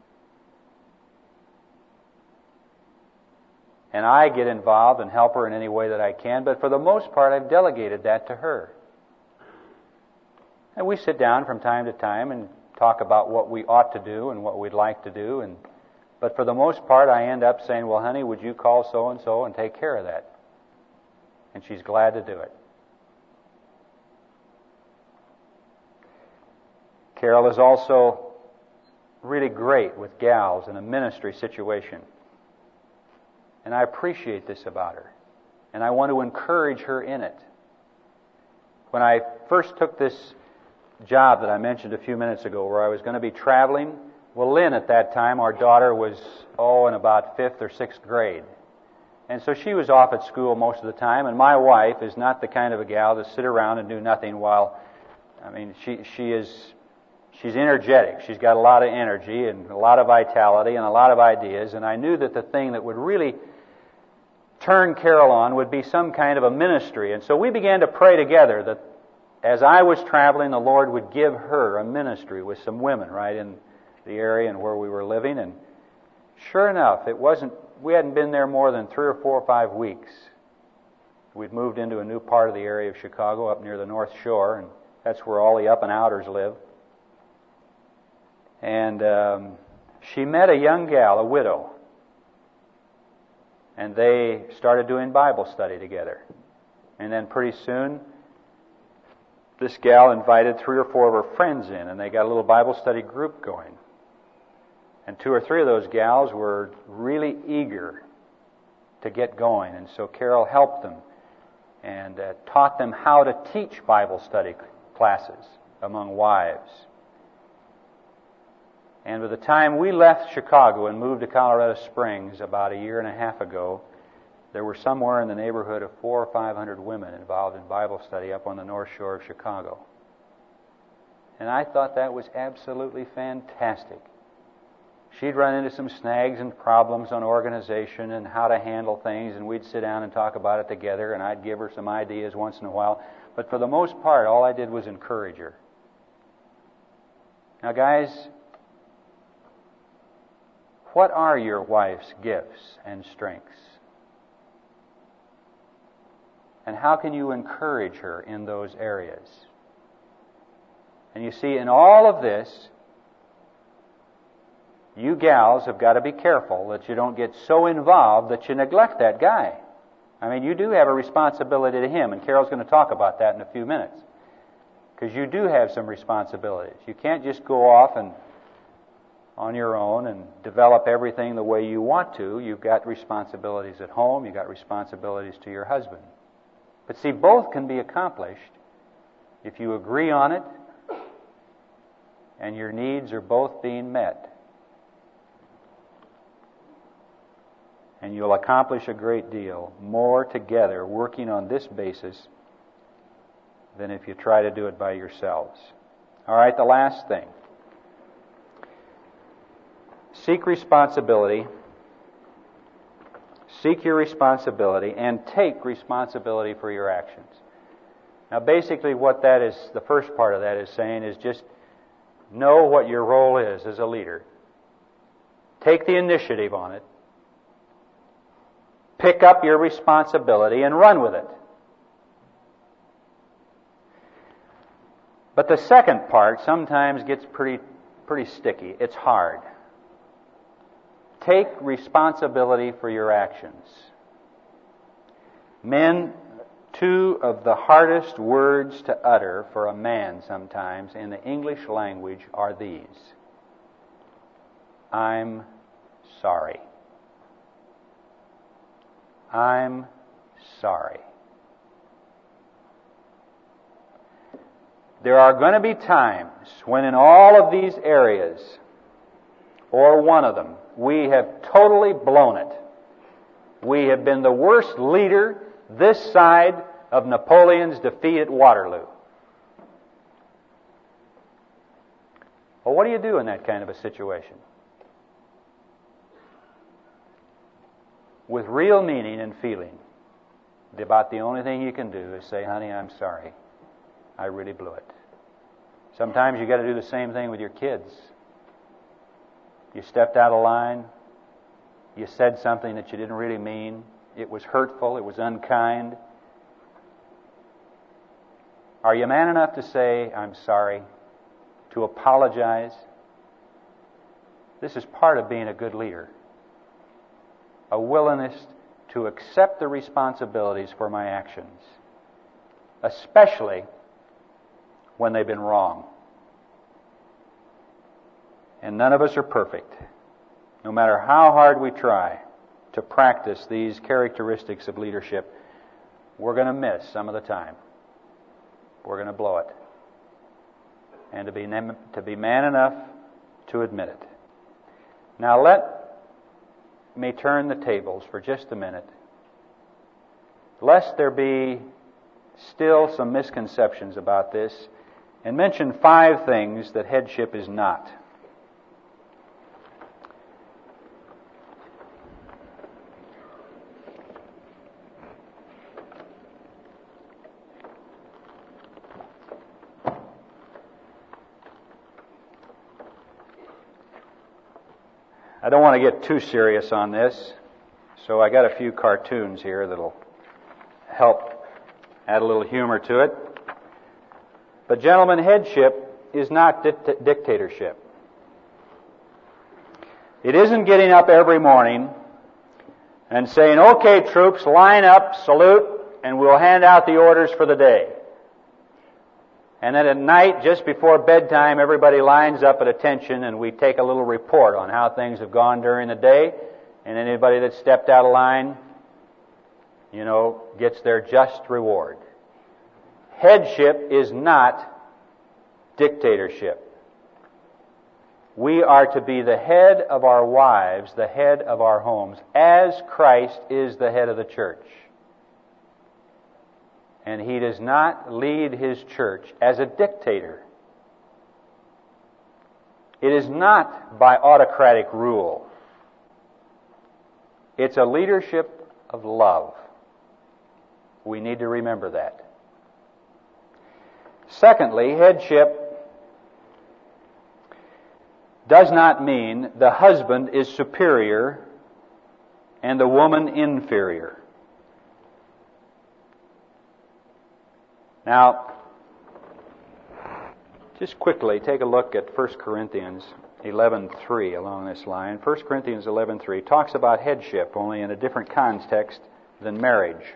And I get involved and help her in any way that I can, but for the most part, I've delegated that to her. And we sit down from time to time and talk about what we ought to do and what we'd like to do. But for the most part, I end up saying, well, honey, would you call so-and-so and take care of that? And she's glad to do it. Carol is also really great with gals in a ministry situation. And I appreciate this about her. And I want to encourage her in it. When I first took this job that I mentioned a few minutes ago, where I was going to be traveling, well, Lynn at that time, our daughter, was, in about 5th or 6th grade. And so she was off at school most of the time, and my wife is not the kind of a gal to sit around and do nothing while, she's energetic. She's got a lot of energy and a lot of vitality and a lot of ideas, and I knew that the thing that would really turn Carol on would be some kind of a ministry. And so we began to pray together that as I was traveling, the Lord would give her a ministry with some women right in the area and where we were living. And sure enough, we hadn't been there more than 3 or 4 or 5 weeks. We'd moved into a new part of the area of Chicago up near the North Shore, and that's where all the up and outers live. And she met a young gal, a widow, and they started doing Bible study together. And then pretty soon, this gal invited 3 or 4 of her friends in, and they got a little Bible study group going. And 2 or 3 of those gals were really eager to get going, and so Carol helped them and taught them how to teach Bible study classes among wives. And by the time we left Chicago and moved to Colorado Springs about 1.5 years ago, there were somewhere in the neighborhood of 400 or 500 women involved in Bible study up on the North Shore of Chicago. And I thought that was absolutely fantastic. She'd run into some snags and problems on organization and how to handle things, and we'd sit down and talk about it together, and I'd give her some ideas once in a while. But for the most part, all I did was encourage her. Now, guys, what are your wife's gifts and strengths? And how can you encourage her in those areas? And you see, in all of this, you gals have got to be careful that you don't get so involved that you neglect that guy. I mean, you do have a responsibility to him, and Carol's going to talk about that in a few minutes. Because you do have some responsibilities. You can't just go off and on your own and develop everything the way you want to. You've got responsibilities at home. You've got responsibilities to your husband. But see, both can be accomplished if you agree on it and your needs are both being met. And you'll accomplish a great deal more together working on this basis than if you try to do it by yourselves. All right, the last thing. Seek responsibility. Seek your responsibility and take responsibility for your actions. Now, basically what that is, the first part of that is saying is just know what your role is as a leader. Take the initiative on it. Pick up your responsibility and run with it. But the second part sometimes gets pretty pretty sticky. It's hard. Take responsibility for your actions. Men, two of the hardest words to utter for a man sometimes in the English language are these: I'm sorry. I'm sorry. There are going to be times when in all of these areas, or one of them, we have totally blown it. We have been the worst leader this side of Napoleon's defeat at Waterloo. Well, what do you do in that kind of a situation? With real meaning and feeling, about the only thing you can do is say, honey, I'm sorry. I really blew it. Sometimes you got to do the same thing with your kids. You stepped out of line. You said something that you didn't really mean. It was hurtful. It was unkind. Are you man enough to say, I'm sorry? To apologize? This is part of being a good leader. A willingness to accept the responsibilities for my actions, especially when they've been wrong. And none of us are perfect. No matter how hard we try to practice these characteristics of leadership, we're going to miss some of the time. We're going to blow it. And to be man enough to admit it. Now let me turn the tables for just a minute, lest there be still some misconceptions about this, and mention 5 things that headship is not. I don't want to get too serious on this, so I got a few cartoons here that'll help add a little humor to it. But gentlemen, headship is not dictatorship. It isn't getting up every morning and saying, okay, troops, line up, salute, and we'll hand out the orders for the day. And then at night, just before bedtime, everybody lines up at attention and we take a little report on how things have gone during the day. And anybody that stepped out of line, gets their just reward. Headship is not dictatorship. We are to be the head of our wives, the head of our homes, as Christ is the head of the church. And He does not lead His church as a dictator. It is not by autocratic rule. It's a leadership of love. We need to remember that. Secondly, headship does not mean the husband is superior and the woman inferior. Now, just quickly take a look at 1 Corinthians 11:3 along this line. 1 Corinthians 11:3 talks about headship, only in a different context than marriage.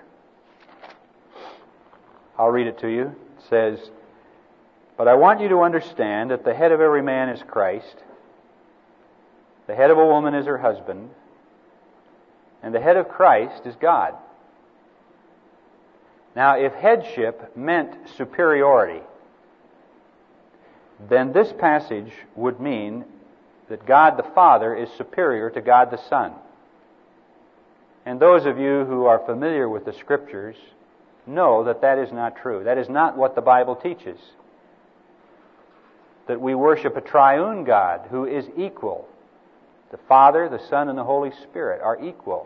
I'll read it to you. It says, "But I want you to understand that the head of every man is Christ, the head of a woman is her husband, and the head of Christ is God." Now, if headship meant superiority, then this passage would mean that God the Father is superior to God the Son. And those of you who are familiar with the Scriptures know that that is not true. That is not what the Bible teaches. That we worship a triune God who is equal. The Father, the Son, and the Holy Spirit are equal.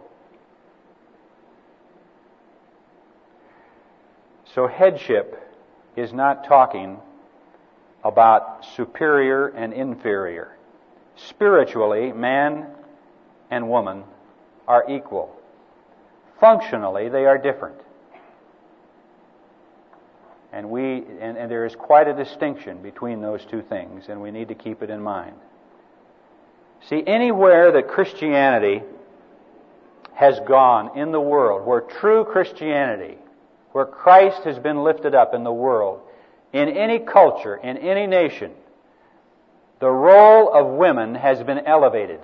So headship is not talking about superior and inferior. Spiritually, man and woman are equal. Functionally, they are different. And there is quite a distinction between those two things, and we need to keep it in mind. See, anywhere that Christianity has gone in the world, where true Christianity, where Christ has been lifted up in the world, in any culture, in any nation, the role of women has been elevated.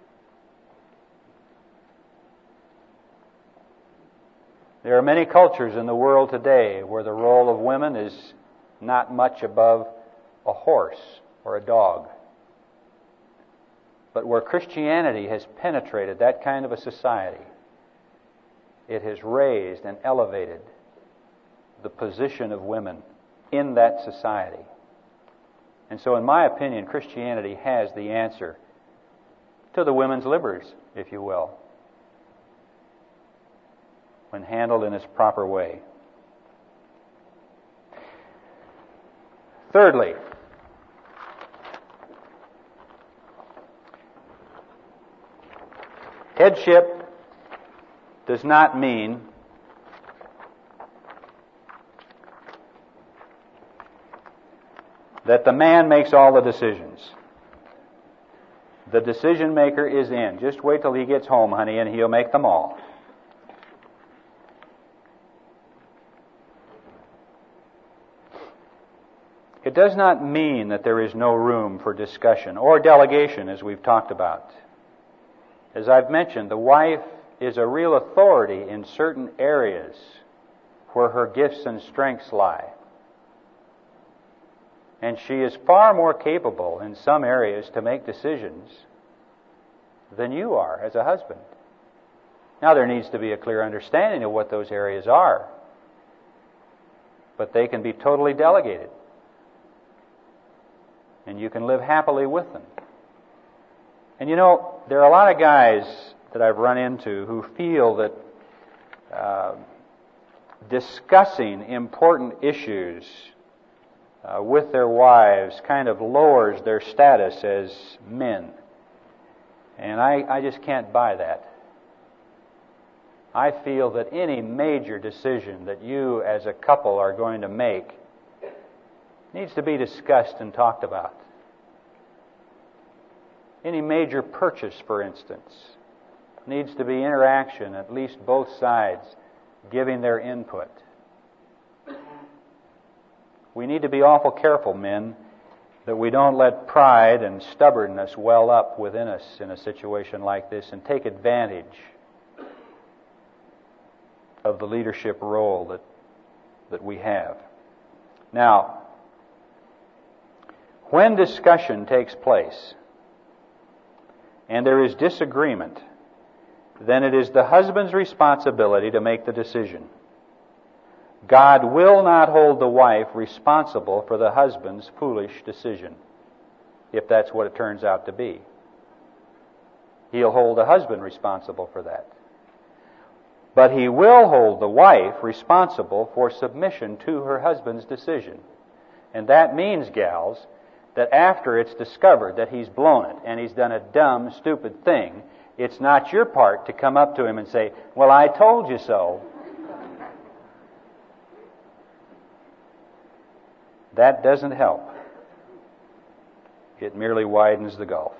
There are many cultures in the world today where the role of women is not much above a horse or a dog. But where Christianity has penetrated that kind of a society, it has raised and elevated the position of women in that society. And so, in my opinion, Christianity has the answer to the women's liberties, if you will, when handled in its proper way. Thirdly, headship does not mean that the man makes all the decisions. The decision maker is in. Just wait till he gets home, honey, and he'll make them all. It does not mean that there is no room for discussion or delegation, as we've talked about. As I've mentioned, the wife is a real authority in certain areas where her gifts and strengths lie. And she is far more capable in some areas to make decisions than you are as a husband. Now, there needs to be a clear understanding of what those areas are, but they can be totally delegated, and you can live happily with them. And you know, there are a lot of guys that I've run into who feel that discussing important issues with their wives kind of lowers their status as men. And I just can't buy that. I feel that any major decision that you as a couple are going to make needs to be discussed and talked about. Any major purchase, for instance, needs to be interaction, at least both sides giving their input. We need to be awful careful, men, that we don't let pride and stubbornness well up within us in a situation like this and take advantage of the leadership role that we have. Now, when discussion takes place and there is disagreement, then it is the husband's responsibility to make the decision. God will not hold the wife responsible for the husband's foolish decision, if that's what it turns out to be. He'll hold the husband responsible for that. But he will hold the wife responsible for submission to her husband's decision. And that means, gals, that after it's discovered that he's blown it and he's done a dumb, stupid thing, it's not your part to come up to him and say, "Well, I told you so." That doesn't help. It merely widens the gulf.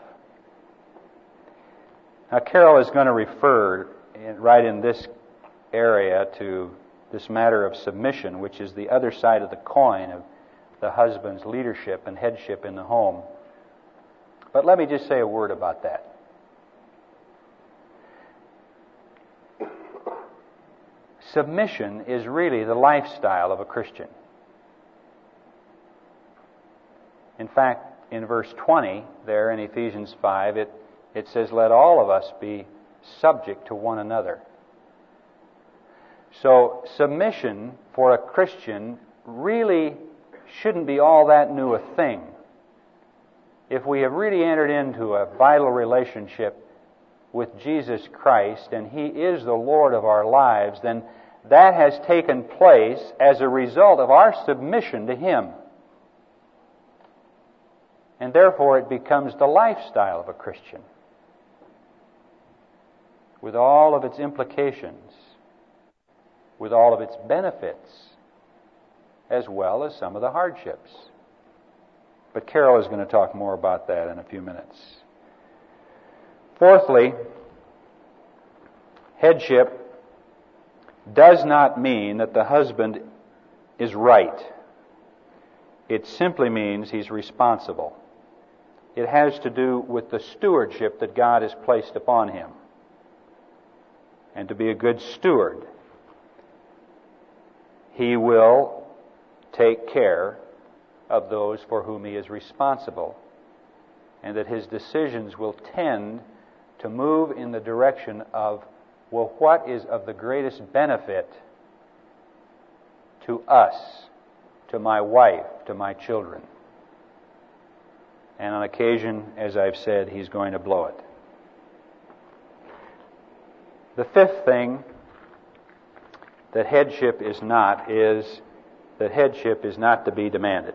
Now, Carol is going to refer right in this area to this matter of submission, which is the other side of the coin of the husband's leadership and headship in the home. But let me just say a word about that. Submission is really the lifestyle of a Christian. In fact, in verse 20 there in Ephesians 5, it says, "Let all of us be subject to one another." So submission for a Christian really shouldn't be all that new a thing. If we have really entered into a vital relationship with Jesus Christ and He is the Lord of our lives, then that has taken place as a result of our submission to Him. And therefore it becomes the lifestyle of a Christian, with all of its implications, with all of its benefits. as well as some of the hardships. But Carol is going to talk more about that in a few minutes. Fourthly, headship does not mean that the husband is right. It simply means he's responsible. It has to do with the stewardship that God has placed upon him. And to be a good steward, he will take care of those for whom he is responsible, and that his decisions will tend to move in the direction of, well, what is of the greatest benefit to us, to my wife, to my children. And on occasion, as I've said, he's going to blow it. The fifth thing that headship is not is that headship is not to be demanded.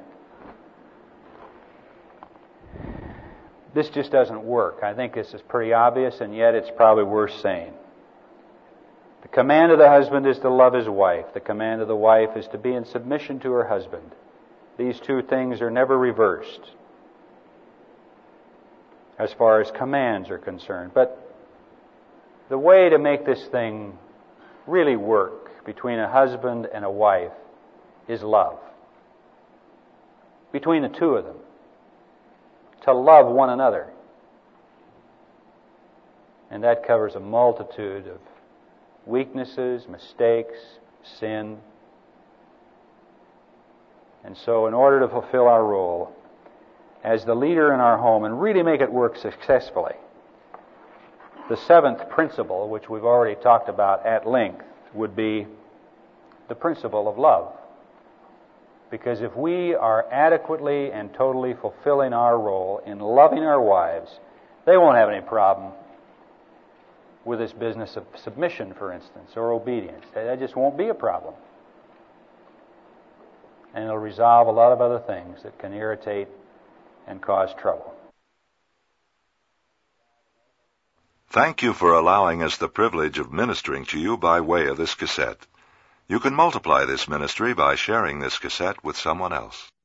This just doesn't work. I think this is pretty obvious, and yet it's probably worth saying. The command of the husband is to love his wife. The command of the wife is to be in submission to her husband. These two things are never reversed as far as commands are concerned. But the way to make this thing really work between a husband and a wife is love. Between the two of them. To love one another. And that covers a multitude of weaknesses, mistakes, sin. And so in order to fulfill our role as the leader in our home and really make it work successfully, the seventh principle, which we've already talked about at length, would be the principle of love. Because if we are adequately and totally fulfilling our role in loving our wives, they won't have any problem with this business of submission, for instance, or obedience. That just won't be a problem. And it'll resolve a lot of other things that can irritate and cause trouble. Thank you for allowing us the privilege of ministering to you by way of this cassette. You can multiply this ministry by sharing this cassette with someone else.